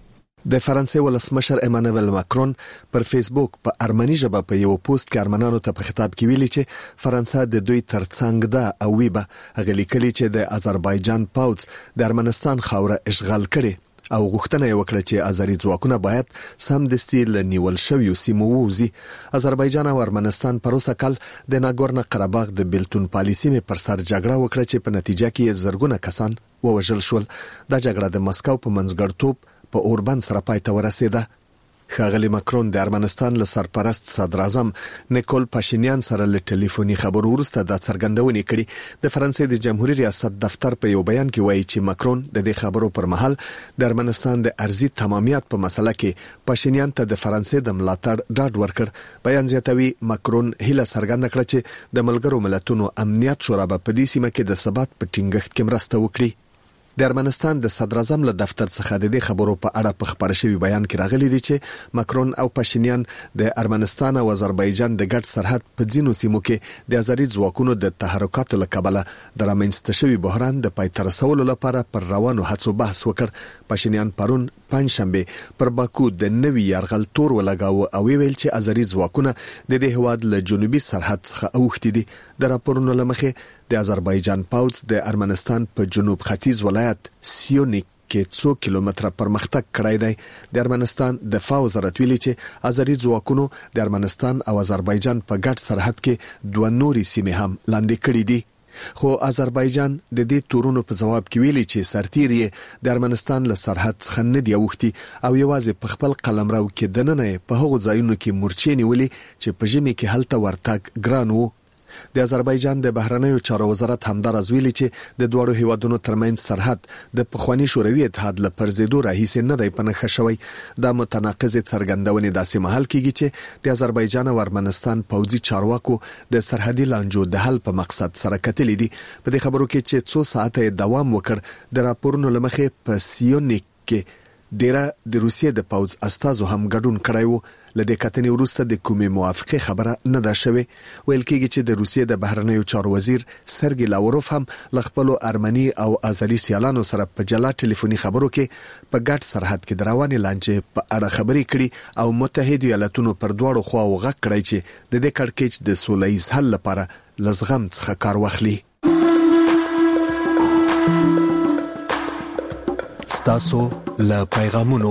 G: د فرانسې ولسمشر ایمانوئل ماکرون پر فیسبوک په ارمني ژبه په یو پوسټ کې ارمنانو ته په خطاب کې ویلي چې فرانسه د دوی ترڅنګ ده او وی به هغه لیکلي چې د آذربایجان پوځ د ارمنستان خاوره اشغال کړي او غوښتنه یې وکړه چې آذري ځواکونه باید سمدستي له نیول شویو سیمو ووځي. آذربایجان او ارمنستان پر اوسه کال د ناګورنو قرهباغ د بیلتون پالیسي پر سر جګړه وکړه چې په نتیجه کې زرګونه کسان ووژل شول. دا جګړه د مسکو په منځګړیتوب په اوربند سره پای ته ورسېده. ښاغلی ماکرون د ارمنستان له سرپرست صدر اعظم نیکول پاشینیان سره له ټلیفوني خبرو وروسته د څرګندونې کړې. د فرانسې د جمهوریت ریاست دفتر په یو بیان کې وایي چې ماکرون د دې خبرو پر مهال د ارمنستان د ارضي تمامیت په مسله کې پاشینیان ته د فرانسې د ملاتړ ډاډ ورکړ. بیان زیاتوي ماکرون هیله څرګنده کړه چې د ملګرو ملتونو امنیت شورا په دې سیمه کې د ثبات په ټینګښت کې مرسته وکړي. د ارمنستان د صدر اعظم له دفتر څخه د دې خبرو په اړه په خبر شوی بیان کې راغلي دي چې ماکرون او پاشینیان د ارمنستان او آذربایجان د ګډ سرحد په ځینو سیمو کې د آذري ځواکونو د تحرکاتو له کبله د رامنځته شوی بحران د پای ته رسولو لپاره پر روانو هڅو بحث وکړ. پاشینیان پرون پنځشنبه پر باکو د نوي یرغل تور ولګاوه او ویل چې آذري ځواکونه د دې هواد له جنوبي سرحد څخه اوښتي دي. د راپورونو لمخې د آذربایجان پوځ د ارمنستان په جنوب ختیځ ولایت سیونیک کې 100 کیلومتره پرمختګ کړی دی. د ارمنستان د فاو وزارت ویلي چې آذري ځواکونو د ارمنستان او آذربایجان په ګډ سرحد کې دوه نورې سیمې هم لاندې کړې دي. خو آذربایجان د دې تورونو په جواب کې ویلي چې سرتیر یې د ارمنستان له سرحد څخه نه دی اوښتي او یوازې په خپل قلمرو کې دننه په هغو ځایونو کې مورچې نیولې چې په ژمي کې هلته ورتګ ګران وو. د آذربایجان د بهرنیو چارو وزارت همدارز ویلي چې د دوړو هیوادونو ترمنځ سرحد د پخوانی شوروي اتحاد له پرځېدو راهیسې نه دی پنهخه شوی. د متناقض څرګندونې داسې محل کېږي چې د آذربایجان او ارمنستان پوځي چارواکو د سرحدي لانجو د حل په مقصد سره کتلې دي. په دې خبرو کې چې 2 ساعته دوام وکړ د راپورونو لمخې په سیونیک کې ډیره د روسیې د پوځ استازو هم ګډون کړی وو. لدې کتنې وروسته د کومې موافقه خبره نه ده شوې. ویل کېږي چې د روسیې د بهرنیو چارو وزیر سرګی لاوروف هم ل خپل ارمني او آذري سیالانو سره په جلا ټلیفوني خبرو کې په ګډ سرحد کې د روانې لانجې په اړه خبرې کړي او متحده ایالاتونو پر دواړو خواو غږ کړی چې د دې کړکېچ د سولهییز حل لپاره لزغم څخه کار واخلي. ستاسو له پیغامونو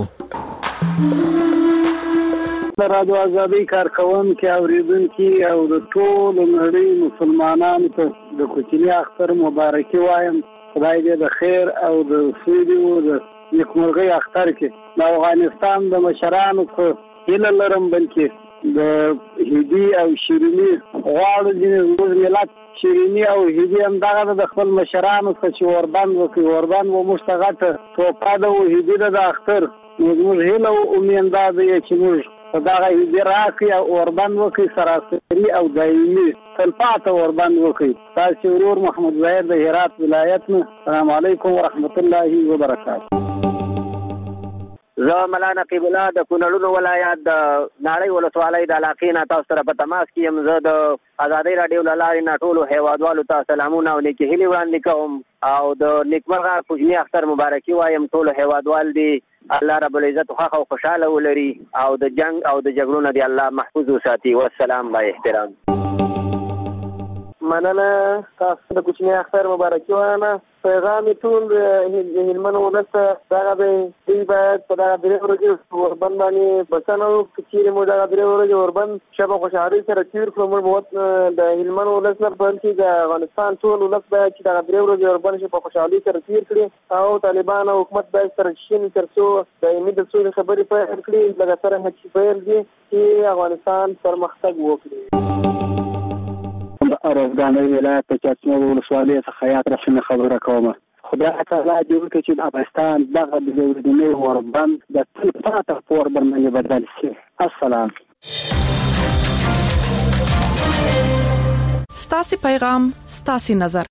H: د رادیو ازادي کارکونکو اوریدونکو او د ټول نړۍ مسلمانانو ته د کوچني اختر مبارکي وایم. خدای دې د خیر او د سولې او د نیکمرغۍ اختر کې د افغانستان د مشرانو په هیله لرم بلکې د هدي او شیرینی غواړو چې ملت شیرینی او هدي هم دغه د خپل مشرانو څخه وربند وکړي. وربند و مشتغته توپا د هدي د اختر موږ هیله او امید ده چې موږ دغه هدي راکړي او وربند وکړي سراسري او دایمي تلپاته وربند وکړي. تاسو ورور محمد ظاهر د هرات ولایت نه. السلام علیکم ورحمت الله وبرکاته.
X: زه مولانا نقیب الله د کونړ ولایت د ناړۍ ولسوالۍ د علاقې نه تاسو سره په تماس کې یم. زه د ازادۍ رادیو له لارې نه ټولو هیوادوالو ته سلامونه او نیکې هیلې وړاندې کوم او د نیکمرغه کوچني اختر مبارکي وایم. ټولو هیوادوال دي الله رب العزت خوښ او خوشاله ولري او د جنگ او د جګړو نه دی الله محفوظ وساتي. والسلام با احترام.
Y: مننه. تاسو د کوچني اختر مبارکي وایم.
I: پیغام ټول هلمند ولسته دا به دی باید په دا درې ورځې اوربند باندې بسنه کچېره مو دا درې ورځې اوربند شبه خوشحالي سره تیر کړو. موږ د هلمند ولس نه بلکې د افغانستان ټول ولس باید چې دا درې ورځې اوربند شي په خوشحالي سره تیر کړي او طالبان او حکومت باید سره شین ترڅو د امید د سولې خبرې پیل کړي لکه سره هڅې پیل دي چې افغانستان پرمختګ وکړي.
H: ارزګان ولایت په چتمو ولسوالۍ څخه یاد رسنه خبره کوم. خدای تعالی دې وکړي چې افغانستان دغه د ورځې اوربند د تل پاتې پور باندې بدل شي. السلام.
K: ستاسو پیغام ستاسو نظر.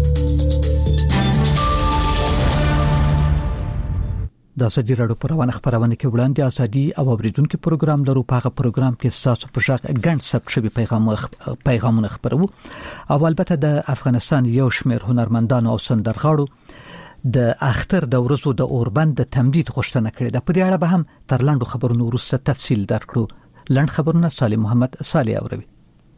A: د ازادي رادیو پروانه خبرونه کې وړاندې ازادي او اوریدونکو پروګرام لرو. په هغه پروګرام کې تاسو په ژغ غند ثبت شوی پیغامونه خبرو او البته د افغانستان یو شمېر هنرمندانو او سندرغاړو د اختر د ورځو د اوربند د تمدید غوښتنه کړې ده. په دې اړه به هم تر لاندو خبرونو وروسته تفصیل درکړو. لاند خبرونه صالح محمد صالح اوروي.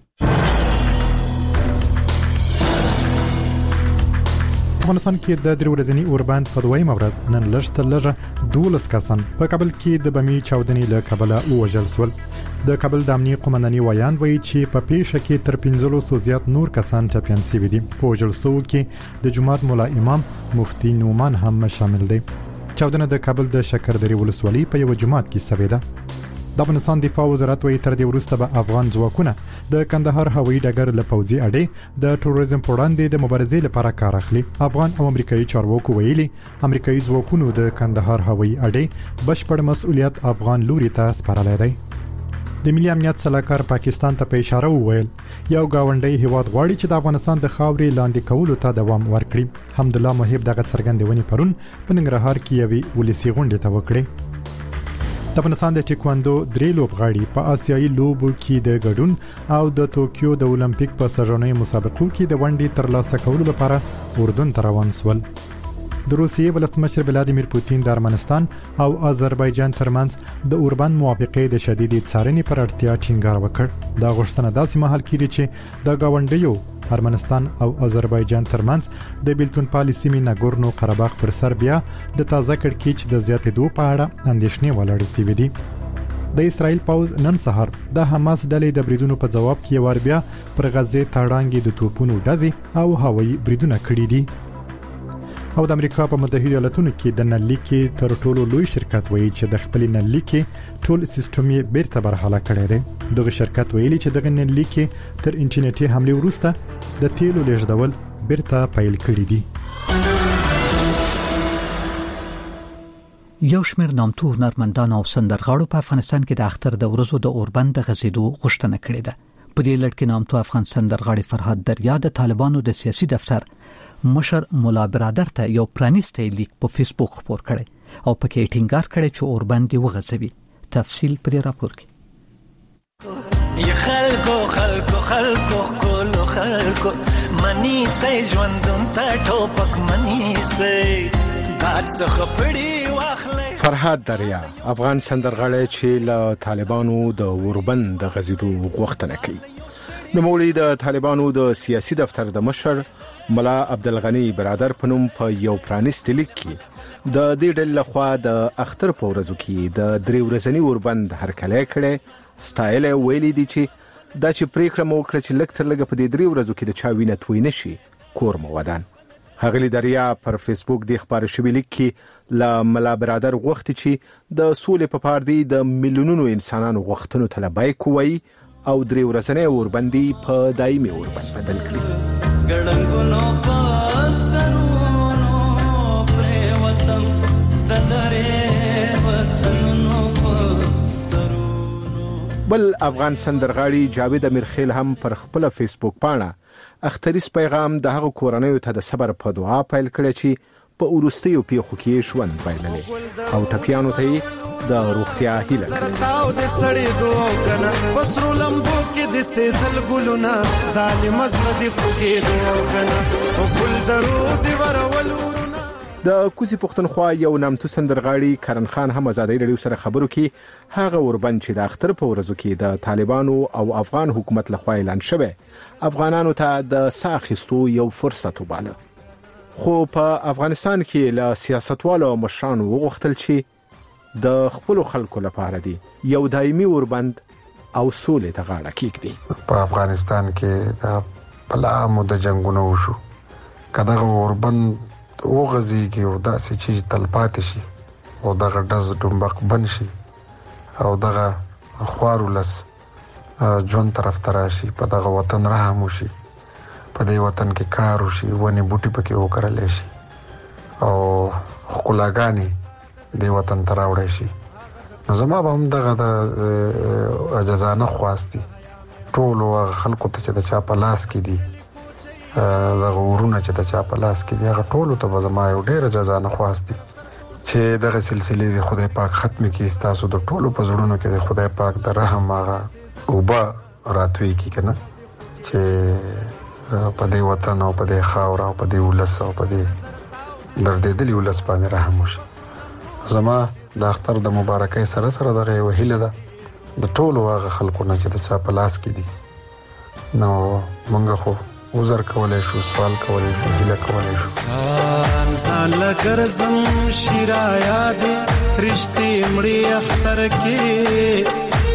E: افغانستان کې د درې ورځنی اوربند په دویمه ورځ نن لږ 12 کسان په کابل کې د بمی چاودنې له کبله وژل شول. د کابل د امنیتي قومندانۍ ویان وایي چې په پیښه کې تر 15 زیات نور کسان ټپيان شوي دي. په وژل شوو کې د جماعت مولا امام مفتي نومان هم شامل دي. چاودنه د کابل د شکردرې ولسوالۍ په یو جماعت کې شوې ده. د افغانستان دفاع وزارت وایي تر دې وروسته به افغان ځواکونه د کندهار هوایي ډګر له پوځي اډې د ټوریزم په وړاندې د مبارزې لپاره کار اخلي. افغان او امریکایي چارواکو ویلي امریکایي ځواکونو د کندهار هوایي اډې بشپړ مسؤلیت افغان لوري ته سپارلی دی. د ملي امنیت سلاکار پاکستان ته په اشاره وویل یو گاونډي هیواد غواړي چې د افغانستان د خاورې لاندې کولو ته دوام ورکړي. حمدالله محب دغه څرګندونې پرون په ننګرهار کې یوې ولسی غونډې ته وکړې. د افغانستان د ټیکواندو درې لوبغاړي په آسیایي لوبو کې د ګډون او د توکیو د اولمپیک په سرنوي مسابقو کې د ونډې ترلاسه کولو لپاره اردن ته روان شول. د روسیې ولسمشر ولادیمیر پوتین د ارمنستان او آذربایجان ترمنځ د اوربند موافقې د شدیدې څارنې پر اړتیا ټینګار وکړ. دا غوښتنه داسې مهال کېږي چې د گاونډیو ارمنستان او آذربایجان ترمنځ د بیلتون پالیسي ناګورنو قرهباغ پر سر بیا د تازه کړکېچ د زیاتېدو په اړه اندېښنې ولاړې شوې دي. د اسرائیل پوځ نن سهار د حماس ډلې د بریدونو په جواب کې ور بیا پر غزه تاړانګي د توپونو ډزې او هوایي بریدونه کړي دي. او د امریکا په متحده ایالاتونو کې د نللیکي تر ټولو لوی شرکت وایي چې د خپل نللیکي ټول سیستم یې بیرته برحاله کړی دی. دغه شرکت ویلي چې دغه نللیکي تر انټرنیټي حمله وروسته د تیلو لیږدول بیرته پیل کړی دي.
A: یو شمېر نامتو هنرمندانو او سندرغاړو په افغانستان کې د اختر د ورځو د اوربند د غزیدو غوښتنه کړې ده. په دې لړ کې نامتو افغان سندرغاړي فرهاد دریا د طالبانو د سیاسي دفتر مشر مولا برادر ته یو پرانیستی لیک په فیسبوک خپور کړي او پکې ټینګار کړي چې اوربند وغځوي. تفصیل پر راپور کې.
L: یا خلکو خلکو منی سي ژوندون ته ټوپک منی سي کار څخه پړي واخلې.
D: فرهاد دریا افغان سندرغاړی چې له طالبانو د اوربند د غزیدو غوښتنه کوي. نو مولوی د طالبانو د سیاسي دفتر د مشر ملا عبدالغنی برادر پنوم په یو پرانیستی لیک کې د دې ډلې لخوا د اختر په ورځو کې د درې ورځنی اوربند هرکلی کړي. ستایل ویلي دي چې دا چې پریکړه مو وکړه چې لږ تر لږه په دې درې ورځو کې د چا وینه توی نشي کور مو ودان. هغلی دریا پر فیسبوک د خبر شوی لیک کې لا ملا برادر غوښتي چې د سولې په پار دی د میلیونونو انسانانو غوښتنو ته لبیک کوي او درې ورځنی اوربندي په دایمي اوربند بدل کړي. ګړنګونو پاسرونو پر وطن دلره وطنونو پاسرونو. بل افغان سندرغاړي جاوید امیرخیل هم پر خپل فیسبوک باندې اختریس پیغام د هغه کورنیو ته د صبر په دعا پیل کړی چې په ورستیو پیښو کې ژوند بایللې او ټپیانو ته د روغتیا هیله کړې. د سړې دوه کنه پسرو لمبو کې د سیزل ګلونه ظالم زغدي خوږې دوه کنه او ګل درو دی ورول ورونه. د کوزي پښتونخوا یو نامتو سندرغاړي کرن خان هم ازادي رادیو سره خبرو کې هغه اوربند چې د اختر په ورځو کې د طالبانو او افغان حکومت لخوا اعلان شوه افغانانو ته د ساخستو یو فرصت وباله. خو په افغانستان کې له سیاستوالو مشرانو وغوښتل چې د خپل خلکو لپاره دي یو دایمي اوربند او سولې ته غاړه کېږدي.
J: په افغانستان کې د بلا مده جنگونه وشو، کله اوربند وغځيږي او داسې چې تلپاتې شي او دغه ډز ډومبک بن شي او دغه خوارولس ژوند طرف ته راشي، په دغه وطن رحم وشي، په دې وطن کې کار وشي، ونې بوټي پکې وکرل شي او خلاګانی دې وطن ته راوړی شي. نو زما به هم دغه د اجازانه خواستی ټول خلکو ته چې د چا په لاس کې دي، دغه ورونه چې د چا په لاس کې دي، هغه ټول ته به زما یو ډېر اجازانه خواستی چې دغه سلسلې د خدای پاک ختم کړي، تاسو د ټولو په زړونو کې د خدای پاک د رحم هغه اوبه راتوي کی کنه چې په دې وطن او په دې خاور او په دې ولس او په دې دردېدلي ولس باندې رحم وشي. زما د اختر د مبارکۍ سره سره دغه یو هیله ده د ټولو هغه خلکو نه چې د چا په لاس کې دي. نو مونږ خو وزر کولای شو، سوال کولای شو، هیله کولای شو.
M: ځان لګرزم شیرا یاد رښتې مړی اختر کې،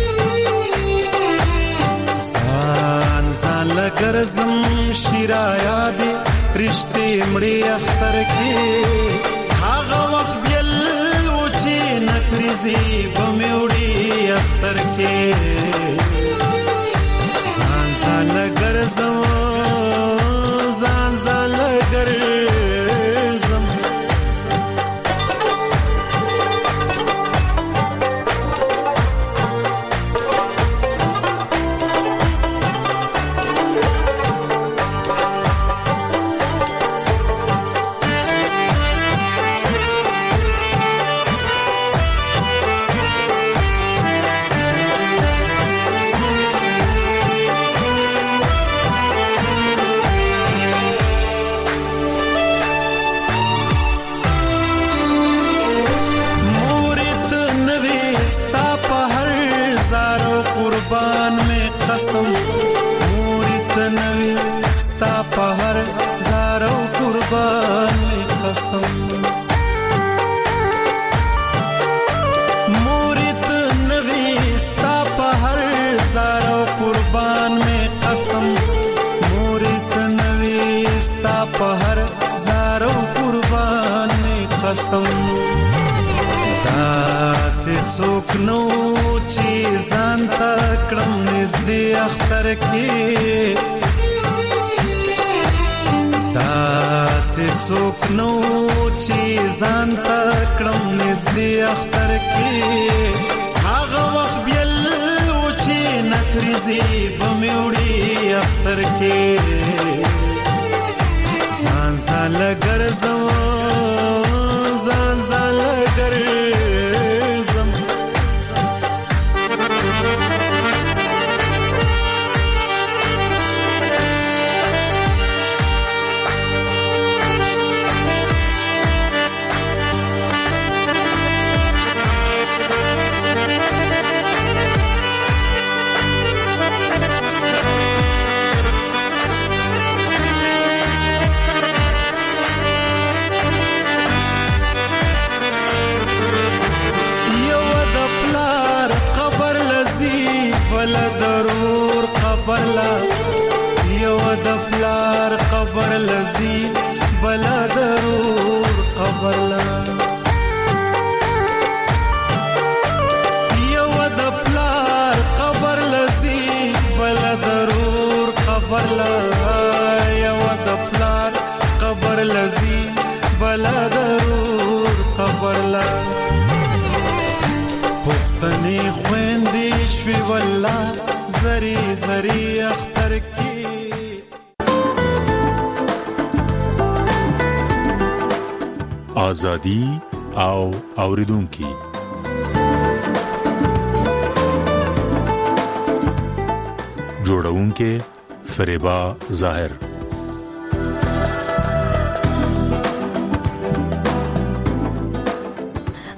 M: ځان لګرزم شیرا یاد رښتې مړی اختر کې، هغه وخت بیل و چې نکریزي بموړي اختر کې، ځان لګرزم ځان لګرزم. څوک نو چې ځان تکړم نږدې اختر کې، داسې څوک نو چې ځان تکړم نږدې اختر کې، هغه وخت بیل و چې نکریزي بموړي اختر کې، ځان لګرزم ځان لګرزم. قبر لذي بلا ضرور قبر لا یو د پلار قبر لذي بلا ضرور قبر لا یو د پلار قبر لذي بلا ضرور قبر لا پښتني خويندې شوي والله زري زري اختر کی
N: آزادی او اوریدونکي جوړونکي فریبا ظاهر.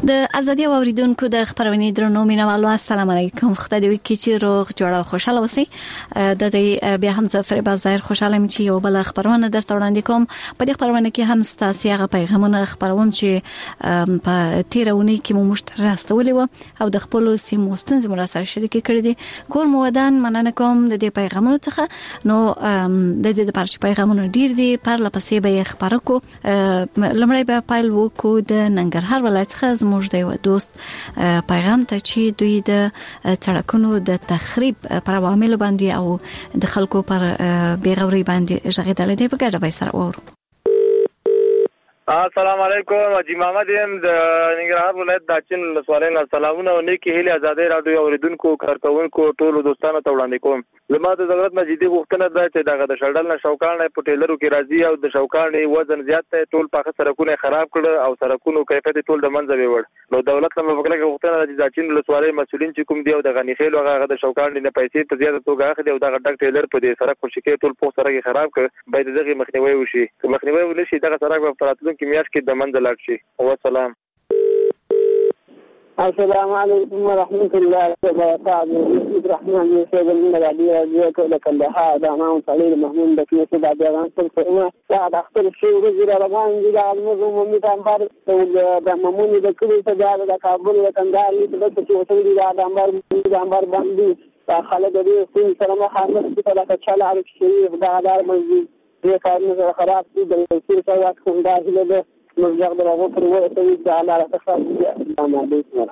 B: د ازادي اوریدونکو د خبرونې درنو مینوالو السلام علیکم. خدای دې وکړي چې روغ جوړ او خوشاله اوسئ. د دې بیا هم زفر بازار خوشاله مې چې یو بل خبرونه درته وړاندې کوم. په دې خبرونه کې هم ستاسو هغه پیغامونه خبروم چې په تیرونی کې مو مشترک راستولې و او د خپل سیمو ستونزې مو سره شریک کړې دي. کور مو ودان مننه کوم د دې پیغامونو څخه. نو د دې د پارچ پیغامونو ډیر دي پر لپسې به خبرو کو. لمړی به پایل وکړو د ننګرهار ولایت څخه موږ د یو دوست پیغام ته چې دوی د تړکونو د تخریب پر عوامل باندې او د خلکو پر بیغوري باندې ژغېدل دي په ګډه به سره وورو.
C: السلام علیکم. اجي محمد يم د ننګرهار ولایت د اچین لسوالین سلامونه او نیکی هلي آزادۍ رادیو اوریدونکو کارکونکو ټولو دوستانو ته وړاندې کوم. زما د ضرورت مجیدي غوښتنه ده چې دغه د شړل نه شوکان په ټیلرو کې راځي او د شوکان وزن زیات دی. ټول پاخه سرکونه خراب کړ او سرکونو کیفیت ټول د منځ ویوړ. نو دولت له مفکره غوښتنه ده چې د اچین لسوالین مسولین چې کوم دی او د غنی خیل هغه د شوکان نه پیسې په زیاته توګه اخلي او دغه ډک ټیلر په دې سرک په شکل ټول په سرک خراب کړ. باید دغه مخنیوي وشي. مخنیوي ولشي دغه سرک په پراتلون کې میاش کې د منځ لاړ شي. والسلام.
H: السلام علیکم ورحمۃ اللہ وبرکاتہ. الرحمن الرحیم المدعی رضی کندهار د امام صلی محمود د کیسه د بیان پر څو دا اختر شی وزیر روان دي د موږ ممید انبار د مامون د کلی ته د کابل د کندهار د څه وسیل دي د انبار باندې خلک دې سین سره مخامخ په لکه چاله عارف شریف دا دار مسجد دې کارونه خراب دي د سیر سره وخت کومه ده مرجع دغه پر وایي د الله تعالی السلام علیکم.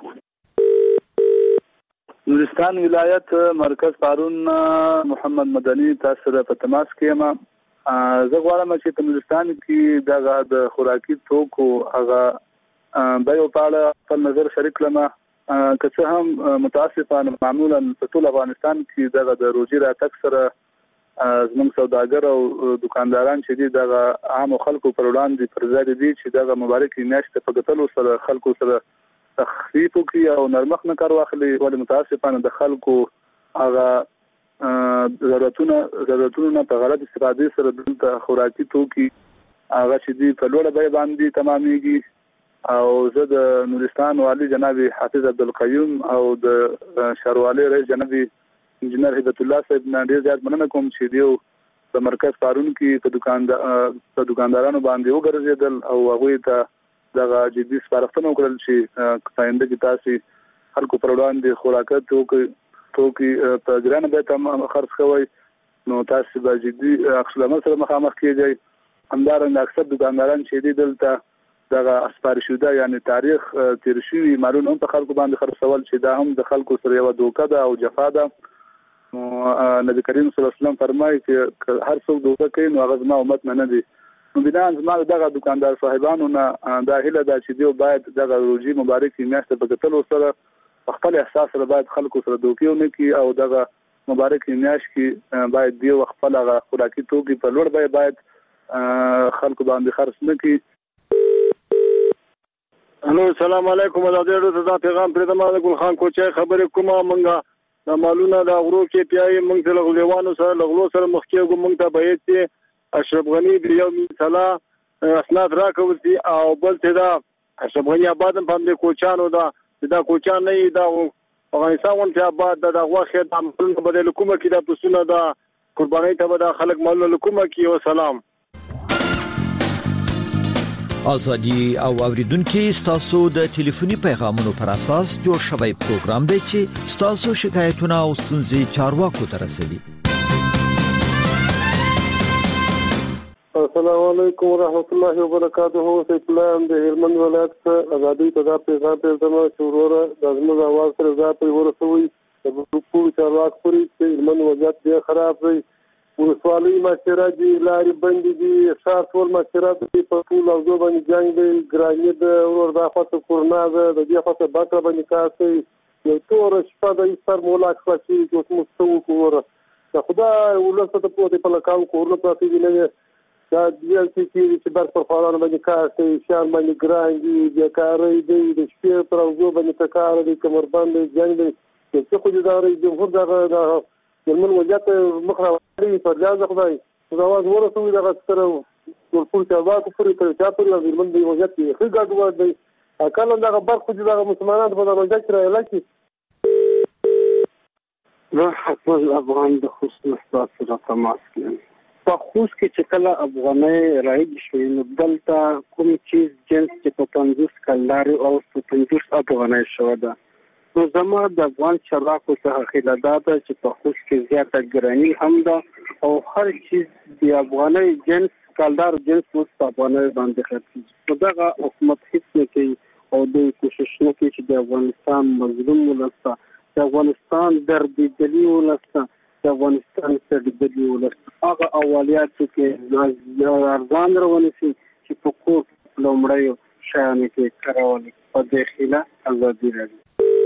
O: نورستان ولایت مرکز پارون محمد مدني تاسو په تماس کې ما زه غواړم چې په نورستان کې دغه د خوراکي توکو هغه د یو پاړه په نظر شریک لمه که څه هم متاسفانه معمولا په ټول افغانستان کې دغه د روزي راتګ سره زموږ سوداګر او دکانداران چې دي دغه عام خلکو پر وړاندې پرځای دي چې دغه مبارک میاشت په ګټلو سره خلکو سره تخفیف کوي او نرمخ نه کار واخلي. ولې متاسفانه د خلکو هغه ضرورتونه په غلط استفاده سره د خوراکي توکي هغه چې دي په لوړه بیه باندې تمامېږي. او زه د نورستان والي جناب حافظ عبدالقیوم او د شهروالي رئیس جناب انجنیر هبت الله صاحب نه ډیر زیات مننه کوم چې دیو په مرکز پارون کې په دکاندارانو باندې وګرځیدل او هغه ته دغه جدي سپارښتنه وکړل چې پاینده کې تاسو خلکو پر وړاندې خوراکات توکي په ګرانه بیه تم خرڅ کوي. نو تاسو به جدي اقدامات سره مخامخ کیږئ. همدارنګه اکثر دکانداران چې دي دلته دغه اسپارشوده یعنی تاریخ تیر شوی مالونه هم په خلکو باندې خرڅول چې دا هم د خلکو سره یو دوکه ده او جفا ده. نبی کریم صلی الله علیه وسلم فرمایي چې هر څوک دوکه کوي نو هغه زما امت نه دي. نو بنا زما دغه دکاندار صاحبانو نه دا هیله ده چې دیو باید دغه روزي مبارک میاشت په ګټلو سره خپل احساس سره باید خلکو سره دوکه ونه کی او دغه مبارک میاشت کې باید دیو خپل هغه خوراکي توکي په لوړ بیه باید خلکو باندې خرڅ نه کی.
C: الو السلام علیکم. دا پیغام پر دماغ ګل خان کوچي خبرې کومه منګه د مالونه د غرو کې پیای موږ ته لغلیوانو سره لغلو سره مخکېږو. موږ ته به چې اشرف غنی د یو مثلا اسناد راکوي او بل ته دا اشرف غنی آباد په دې کوچانو دا کوچان نه دا افغانستان ونته آباد د غوخه د عمل بدل کومه کې د پسونه دا قرباني ته به خلک مالونه کومه کې. وسلام.
Q: ازادي او اوریدونکو ستاسو د ټلیفوني پیغامونو پر اساس جوړ شوی پروګرام دی چې ستاسو شکایتونه او ستونزې چارواکو ته رسوي.
Y: السلام علیکم ورحمۃ اللہ وبرکاتہ. اسلام د هلمند ولایت ازادي ته پیغام پرځما شروع د زموږ اواز سره ځای ورسوي. د ټول چارواک پوری چې هلمند وضعیت ډیر خراب دی. ولسوالۍ مشره دي لارې بندې دي ښار ټول مشره دي په ټول اوځو باندې جنګ دی. ګراني د ورور د خاطر کورنا ده د دې خاطر باکره باندې کاسي یو تور شپه د ایستر مولا خلاصي چې مستو کوره د خدای ولسته ته په لکاو کورنه پاتې دي. نه دا د چې بر په خلانو باندې کاسي شان باندې ګراني د کاري دی د شپې پر اوځو باندې کار دي کمر باندې جنگ دی چې خو د جمهور دغه من وجات مخرا پر جاز خدای زواز ورسوي دغه سره ټول چارواکو پورې تر چا پورې من دی وجات خې ګډوډ دی کله دا برخه چې د مسلمانانو په روزه کې راځي
H: زه خپل افغان د حسن احساس سره تماس کوم. په خوست کې چې کله افغانۍ رایج شوې نو دلته کوم چیز جنس چې په 50 کلداري او 50 افغانۍ شوه ده. نو زما د افغان چارواکو څخه خیال ده چې په خوست کې زیاته ګراني هم ده او هر چیز د افغانۍ جنس کلدار جنس اوس په افغانۍ باندې خرڅېږي. نو دغه حکومت هیڅ نه کوي او دوی کوشش نه کوي چې د افغانستان مظلوم ولس ته، د افغانستان دردېدلي ولس ته، د افغانستان سړېدلي ولس هغه اوليات کې ارزان روانسي چې په کور لومړی شیانو کې کارول په داخله ازادي راځي.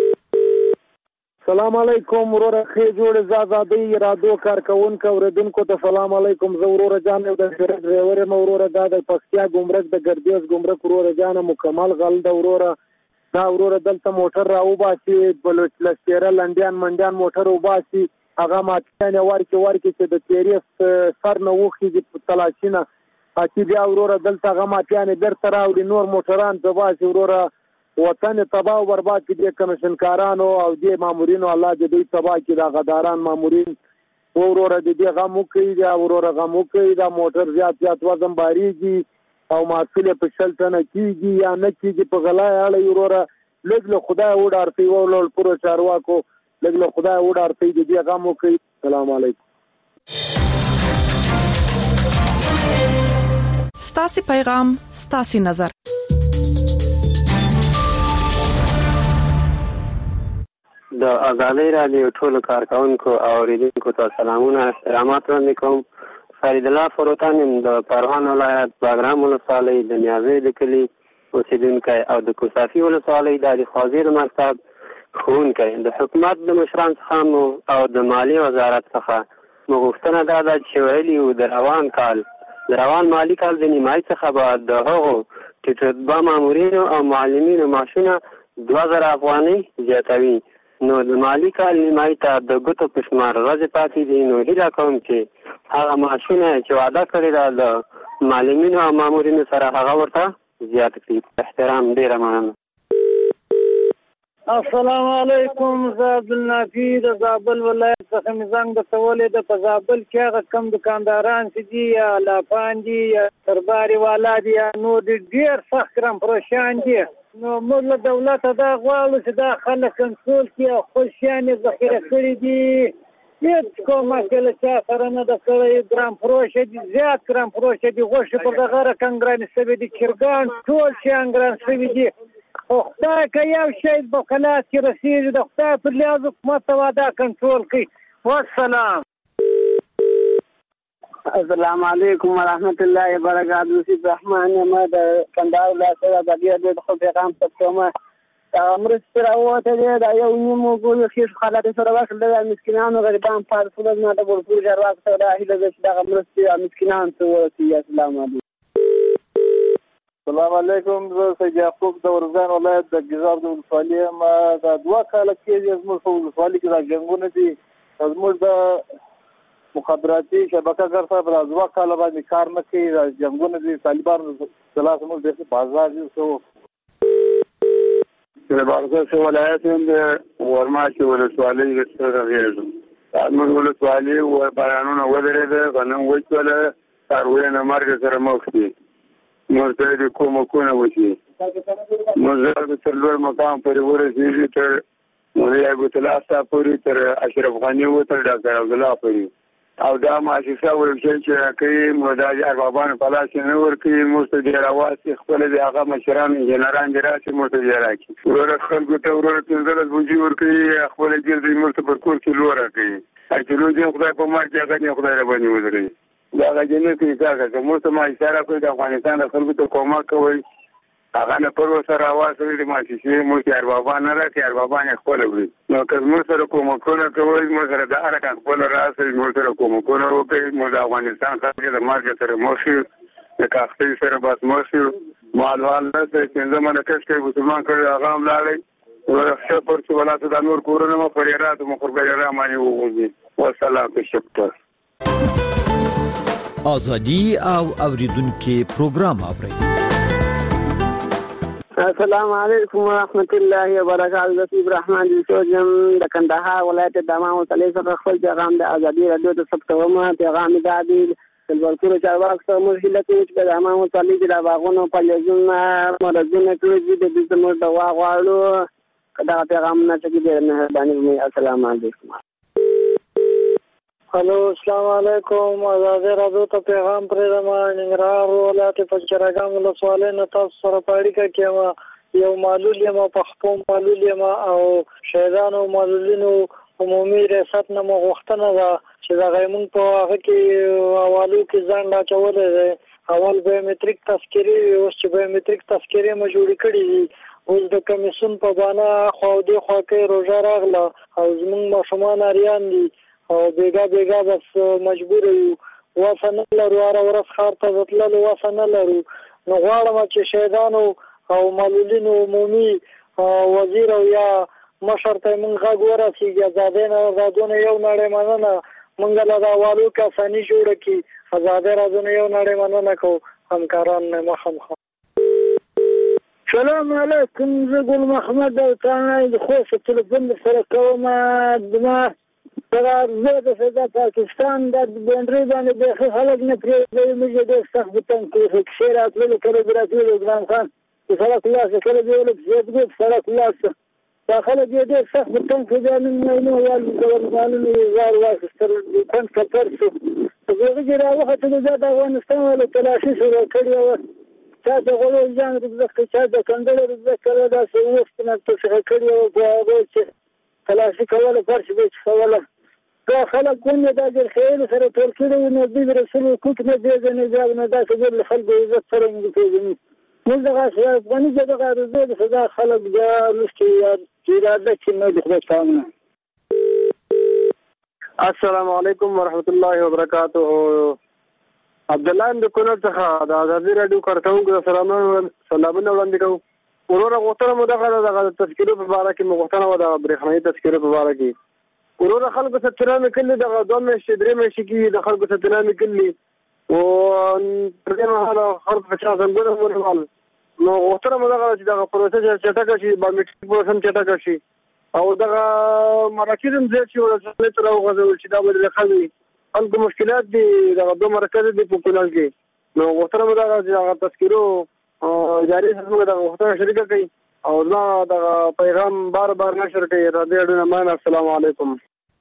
F: سلام علیکم وروره خې جوړ زادادي رادیو کارکونکو اوریدونکو ته سلام علیکم. زه وروره جان د ډرایور وروره د پکتیا ګمرک د ګردیز ګمرک وروره جان مکمل غل د وروره دا وروره دلته موټر راو باسي بلوچ لشتره لندن منډان موټر وباسي هغه ماتنه ورکی چې د تیریس سر نه وخی د تلاشینه اتی بیا وروره دلته هغه ماتنه درته راوړي نور موټران تباسي وروره وطن تباہ و برباد کی دې کمشنکارانو او دې مامورینو الله دې تباہ کی دا غداران مامورین وروره دې غمو کوي دا وروره غمو کوي دا موټر زیات وزن باریږي او ماسله په شلتنه کیږي یا نه کیږي په غلای اړه وروره لږ له خدای وډارتي ولول پرو چارواکو لږ له خدای وډارتي دې غمو کوي. السلام علیکم.
K: ستاسي پیغام ستاسي نظر.
X: د ازادي رادیو ټولو کارکونکو او اوریدونکو ته سلامونه احترامات وړاندې کوم. فرید الله فروتان د پروان ولایت باغرام ولسوالۍ د نیازی د کلي اوسیدونکی او د کوسافي ولسوالۍ د خوازیر مرتب ښوونکی. د حکومت د مشران څخه او د مالی وزارت څخه مغوښتنه دا ده چې ویلي وو د روان مالي کال د نیمایي څخه به د هغو ټیټ رتبه مامورینو او معلمینو معاشونه 2000 افغانۍ زیاتوي. نو د مالی کال نیمایي ته د ګوتو په شمار ورځې پاتې دي. نو هیله کوم چې هغه معاشونه چې وعده کړې ده د معلمینو او مامورینو سره هغه ورته زیات کړي. احترام ډېره مننه.
F: السلام علیکم. زه عبدالنافي د زابل ولایت څخه مزنګ د تولې د په زابل کې هغه کم دکانداران چې دي یا لاپان دي یا ترباري والا دي یا نور ډېر سخت ګران پروشان دي. نو موږ له دولت دا غواړو چې دا خلک کنټرول کړي او خپل شیان ذخیره کړي دي. هیڅ کوم مسله چا سره نه ده کړې. ګران فروشه دي، زیات ګران فروشه دي. غوښې پر دغه رقم ګرانې شوي دي. چرګان ټول شیان ګران شوي دي. خو خدای که یو شی په کلاس کې رسېږي د خدای پر لیاز حکومت ته واده کنټرول کړي. والسلام.
H: السلام علیکم ورحمت الله وبرکاته. سید رحمان ما د کندهار ولایت د دې د خو پیغام پښتومه امر سره وته دا یو نیمو ګول خیر حالت سره وکړل د مسکینانو غریبان په ټول نه د ورپور جواب سره هیله ده چې دا مرستې مسکینان ته ورسي. السلام علیکم.
O: السلام علیکم. زه سید یعقوب د ورزان ولایت د ګیزاب د ولسوالۍ ما د 2 کال کې زموږ په ولسوالۍ کې د جنگونه دي. زموږ د مخابراتي شبکه ګرځا پر 2 کال باندې کار نه کوي. د جنگونه دي طالبانو خلاص موږ د بازار یو
P: د بارګو ولایت د ورماچي ولسوالۍ سره غیرو موږ ولسوالۍ و بیانونه ودرېده غنم وچوله تاروی نه مرګ سره مخ دي. موږ د کومه وشي موږ د څلور مقام پر ورسېږي تر مولوی ابوالله صاحب پورې تر اشرف غنی و تر ډاکټر عبد الله پورې او دا مؤسسه ورته چې کوي موداج اربابان پلاس نه ورکي مستدیر اواسي خپل د هغه مشران جنرال دراسي مستدیر راکي ورته خلکو ته ورته ځل بوجي ورکي خپل دې مرته پر کور کې لور راکي چې نو دې خدای په مار کې هغه نه خدای را باندې ودرې دا غجنه کې دا چې مرته ما اشاره کوي د افغانستان د خلکو ته کومک کوي هغه نه پر وسره اواسي د مؤسسې مستدیر اربابان نه راکي اربابان خپل وي نو که موږ سره کومکونه کوي موږ سره د هر کان خپل راځي موږ سره کومکونه وکړي موږ د افغانستان خلک د مارګ سره موشي د کاختي سره بس موشي مالوال نه چې زمونه کښې مسلمان کړي هغه هم لاړي ورخصه پر څه ولا ته د نور کورونه مو پرېرات مو خبرې را مانی وږي والسلام شکر.
Q: ازادي او اوریدونکو پروګرام اوري.
X: السلام علیکم ورحمت الله وبرکاته. نصیب رحمان جوجم د کندهار ولایت د امام صلی څخه خپل پیغام د ازادي رادیو د ثبتومه پیغام د البلکور چارواک سره مشکله کوي چې د امام صلی د باغونو په لزونه مرزونه کوي د دې زموږ د واغوالو دا پیغام نه چې د مهرباني السلام علیکم.
F: هلو السلام علیکم. ازادي رادیو ته پیغام پرې ما ننګرهار ولایت په چرګام له سوالې نه تاسو سره پاړیکه کېما یو معلول یم په خپل معلول یم او شهیدانو معلولینو عمومي ریاست نه مغوښتنه ده چې دا غیمون په هغه کې حوالو کې ځان لا چولې ده. اول بایومټریک تذکرې اوس چې بایومټریک تذکرې ما جوړې کړې دي اوس د کمیسون په بانا خو دې خو کې روزه راغله او زمونږ ماشومان اریان دي او بیګا بس مجبور یو واسنه لرو هر ورځ خار ته وتللو واسنه لرو. نو غواړم چې شهیدانو او معلولینو عمومي وزیر او یا مشر ته مونږ غږ ورسیږي ازادي نه ازادونه یو نړۍ مننه مونږ له دا والو کې اساني جوړه کی ازادي رازونه یو نړۍ مننه کو همکاران نه مخامخ. سلام علیکم. زه ګل محمد او تانه خو څه ټلیفون سره کوم دما زه د سودا پاکستان د بندري باندې د خلک نه پرې موږ د سختن کې خیر اتلو کړو براتلو ګران خان سره کلاس کړو د سره کلاس داخله دې ډېر سخت بتن کې دا نه وایي د قانوني وزار واسطه د کفر څو دغه جراوه ته د افغانستان له تلاشي سره کړی و چې د غلو ځان د ځکه د کندل د ذکر دا څه وخت نه څه کړی و په هغه چې تلاشي کوله پرش به کوله دا خلک کومه د خیر سره ټول کړي نو د رسول کوک نه دی نه ځای نه دا چې د خلکو عزت سره موږ موږ دغه افغاني دغه روزه د صدا خلک دا لستي اراده چې نه د خپل تامه.
C: السلام علیکم ورحمت الله وبرکاته. عبد الله د کونړ څخه د ازادي رادیو کارکونکو سلامونه وړاندې کوم. وروره غوښتنه مو دغه تذکیرو په اړه کې غوښتنه و د برېښنايي تذکیرو په اړه کې وروره خلکو څخه ترانه کړي دغه دوه میاشتې درې میاشتې کې د خلکو څخه ترانه کړي او پر دې مهاله خلک په چا څنګه ورول نو غوښتنه مو دغه چې دغه پروسه چټکه شي بایومټریک پروسه چټکه شي او دغه مراکز هم زیات شي ورته تر هغه چې دا بدل خلک خلکو مشکلات دي دغه دوه مرکز دي په کونړ کې نو غوښتنه مو دغه چې هغه تذکیرو جاری څنګه دغه غوښتنه شریکه کوي او دا دغه پیغام بار نشر کوي رادیو نمان. السلام علیکم.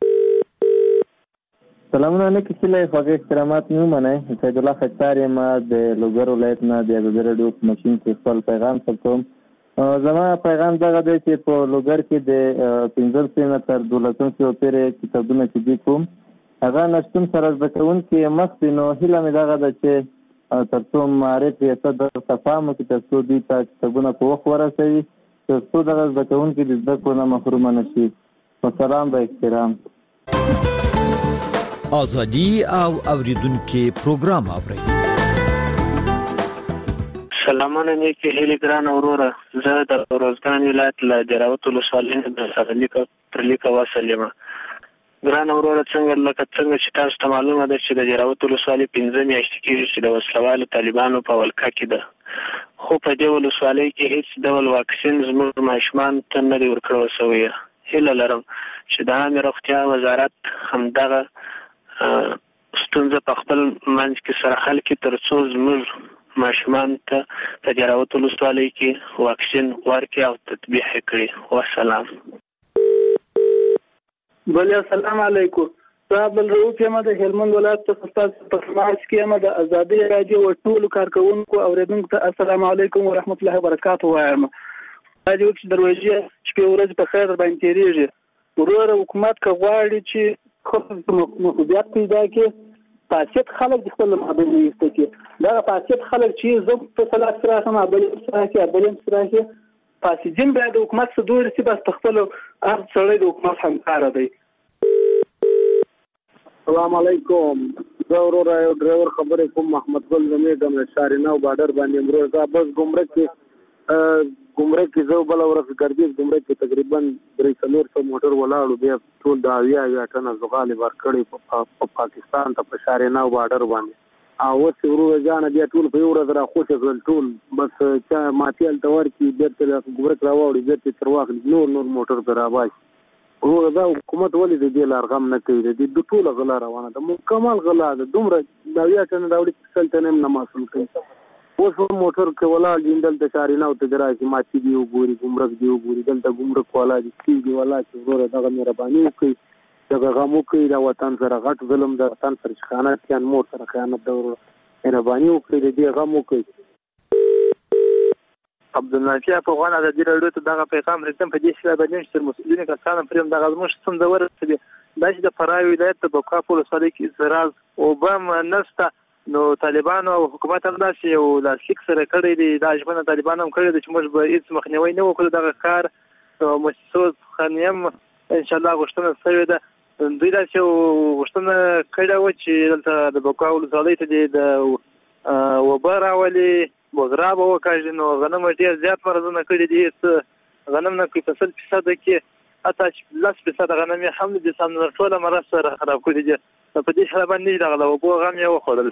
R: سلامونه علیکم. چې خوږ احترامات مې ومنئ. سید الله خطار یم د لوګر ولایت نه د ازادي رادیو ماشین کې خپل پیغام ثبتوم. زما پیغام دغه دی چې په لوګر کې د 15 نه تر 12 پورې کتابونه چې دي کوم هغه نشتون سره زده کوونکي مخکې نو هیله مې دغه ده چې تر څو معرف ریاست د تفاهم کې تر څو دوی ته کتابونه په وخت ورسوي تر څو دغه زده کوونکي د زده کړو نه محروم نه شي. سلام با احترام.
Q: ازادي او اوریدونکو پروګرام اوري.
X: سلامونه نیکی هیلی ګران اوروره. زه د روزګان ولایت له جراوت ولسوالۍ د سرلیکا ترلیکا واصل یم. ګران اوروره څنګه چې تاسو ته معلومه ده چې د جراوت ولسوالۍ 15 میاشتې کېږي چې د وسلوالو طالبانو په ولکه کې ده خو په دې ولسوالۍ کې هیڅ ډول واکسین زموږ ماشومان ته نه دی ورکړل شوی. هیله لرم چې د عامه روغتیا وزارت همدغه ستونزه په خپل منځ کې سره حل کړي تر څو زموږ ماشومان ته په جراوت ولسوالۍ کې واکسین ورکړي او تطبیق کړي. والسلام.
O: بله السلام علیکم. زه بل رؤوف یم د هلمند ولایت څخه په سماج کې یم د ازادي رادیو او ټول کارکونکو اوریدونکو ته السلام علیکم ورحمت الله وبرکاته وایم. راځي چې دروازه شپه ورځ په خیر باندې تیریږي. وروره حکومت کا غواړي چې مسؤلیت پیدا کړي پاسیت خلک د خپل مابین یسته کې دا پاسیت خلک چې زه په صلاح سره هم ابل سره کې پاسیجن باید د حکومت څخه دوی چې بس خپل هر څړې د حکومت همکار دی.
F: السلام علیکم. زه ورور یو ډرایور خبرې کوم محمد ګل زمي د شاریناو بارډر باندې امروز بس ګمرک کې زه بل ورځ ګرځي ګمرک کې تقریبا 300 موټر ولاړو بیا ټول د 80 ټنه زغال ورکړي په پاکستان ته په شاریناو بارډر باندې او څو ورو ځان بیا ټول په یو ورځ را خوشی کړل ټول بس چا ماتیل تور کې بیرته ګورک راوړي بیرته تر واخل نور موټر پر راوای ورو دا حکومت ولې دې لارغم نه کوي دې د ټول غلا روانه ده مکمل غلا ده دومره دا یا څنګه راوړي سلطنه نه مسول کوي اوس موټر کې ولا لیندل د شارینه او تجرا چې ماتي دی وګوري ګمرک دی وګوري دلته ګمرک والا دی والا چې ورو دغه مهرباني وکړي دغه غمو کوي دا وطن سره غټ ظلم د وطن سره خیانت کین مور سره خیانت د مهرباني وکړي دې غمو کوي
C: عبدالنافع افغان ازادي راډیو ته دغه پیغام رسم په دې شله باندې چې مسؤلین کسان پرېم دغه زموږ څنګه ورسېږي دا چې د فرای ولایت د بقا په ولسوالۍ کې اعتراض او بم نسته نو طالبان او حکومت هم داسې یو لاسلیک سره کړی دی دا ژمنه طالبان هم کړی دی چې موږ به هیڅ مخنیوي نه وکړو دغه کار مؤسسو څخه هم انشاءالله غوښتنه شوې ده دوی داسې غوښتنه کړې وه چې دلته د بقا ولسوالۍ ته د وبه راولي بغرا به وکړي نو غنم ډېر زیات مرزونه کړي دي غنم نه کوي په 100% کې حتی 10% غنم یې هم د سم ټوله مرز سره خراب کړي دي په دې حال باندې دغه وبو غم یې وخوړل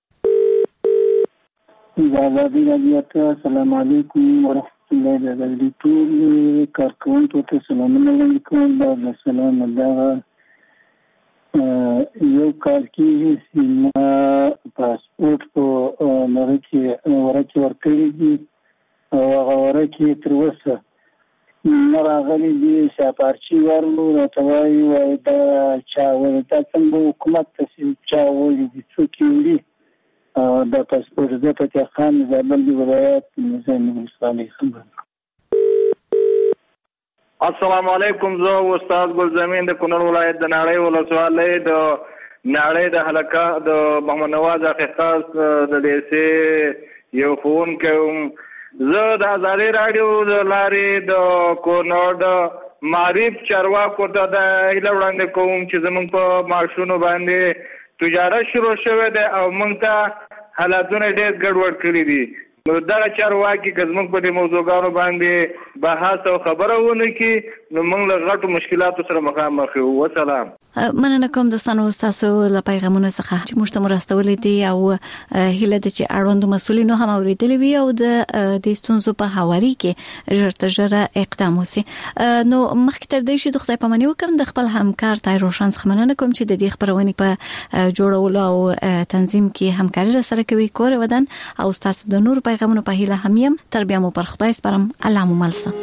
H: ازادي راډیو ته السلام علیکم ورحمت الله وبرکاته ټول کارکونکو ته سلامونه علیکم دا سلام الله یو کال کې سیما پاسپورت په مرکه ورکړی دي او هغه ورکه تر اوسه نه راغلي دي شاپارچی ورلو راټوي وای دا چا ول دا څنګه حکومت ته چا ولې دي څوک یې دا پاسپورت د پته خان زابل ولایت نظام اسلامي خبر
C: السلام علیکم زه استاد ګلزمین د کونړ ولایت د ناړۍ ولسوالۍ د ناړۍ د حلقه د محمد نواز اخیقاس د دیسې یو ښوونکی زه د ازادي راډیو د لارې د کونړ د معرف چارواکو ته د هیله وړاندې کوم چې زموږ په معاشونو باندې تجارت شروع شوی دی او موږ ته حالاتونه ډېر ګډوډ کړي دي نو دغه چارواکي که زموږ په دې موضوعګانو باندې بحث او خبره ونه کړي نو موږ له غټو مشکلاتو سره مخامخ یو. وسلام.
B: مننه کوم دوستانو تاسو له پیغامونو څخه چې موږ ته مرستولې دي او هیله ده چې اړوند مسؤلینو هم اوریدلې وي او د دې ستونزو په حواله کې ژر ژر اقدام وشي. نو مخکې تر دې چې د خدای پاماني وکړم د خپل همکار تای روشن څخه مننه کوم چې د دې خبرونه په جوړولو او تنظیم کې همکاري سره کوي کور ودان او تاسو د نور پیغامونو په هیله همیم تر بیا مو پر خدای سپارم. الله مو ملسه.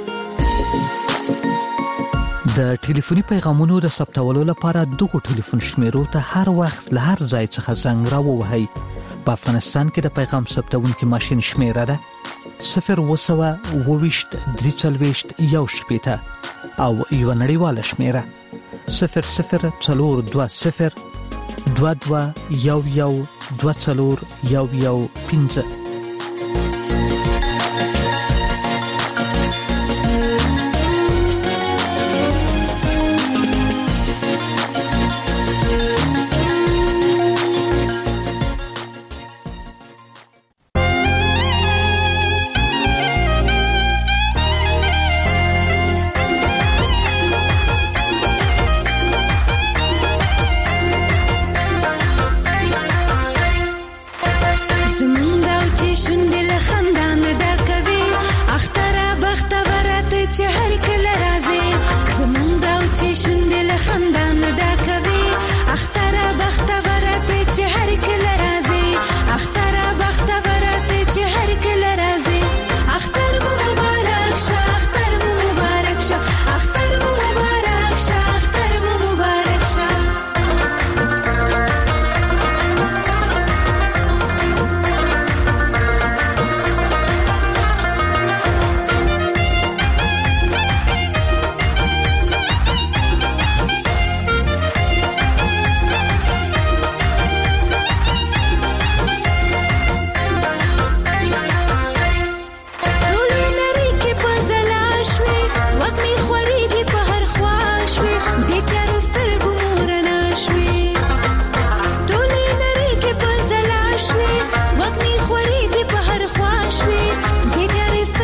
A: د ټلیفوني پیغامونو د ثبتولو لپاره دغه ټلیفون شمیرو ته هر وخت له هر ځای څخه زنګ راووهئ. په افغانستان کې د پیغام ثبتونکو ماشين شمیره ده 020 340 1 او یو نړیواله شمیره 0040 22 11 20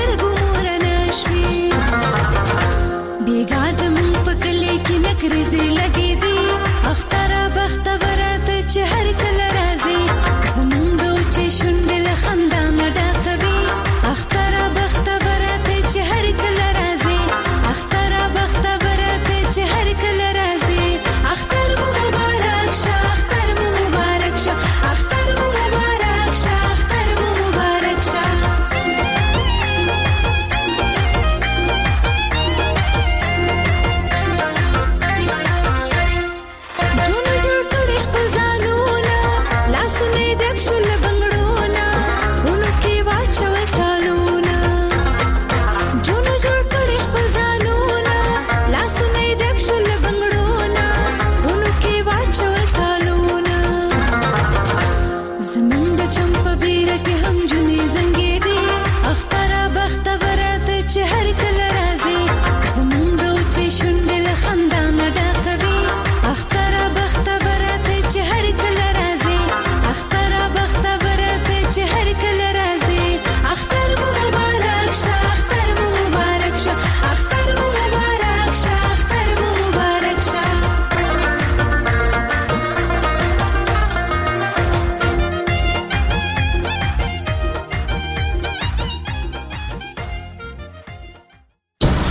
S: Crazy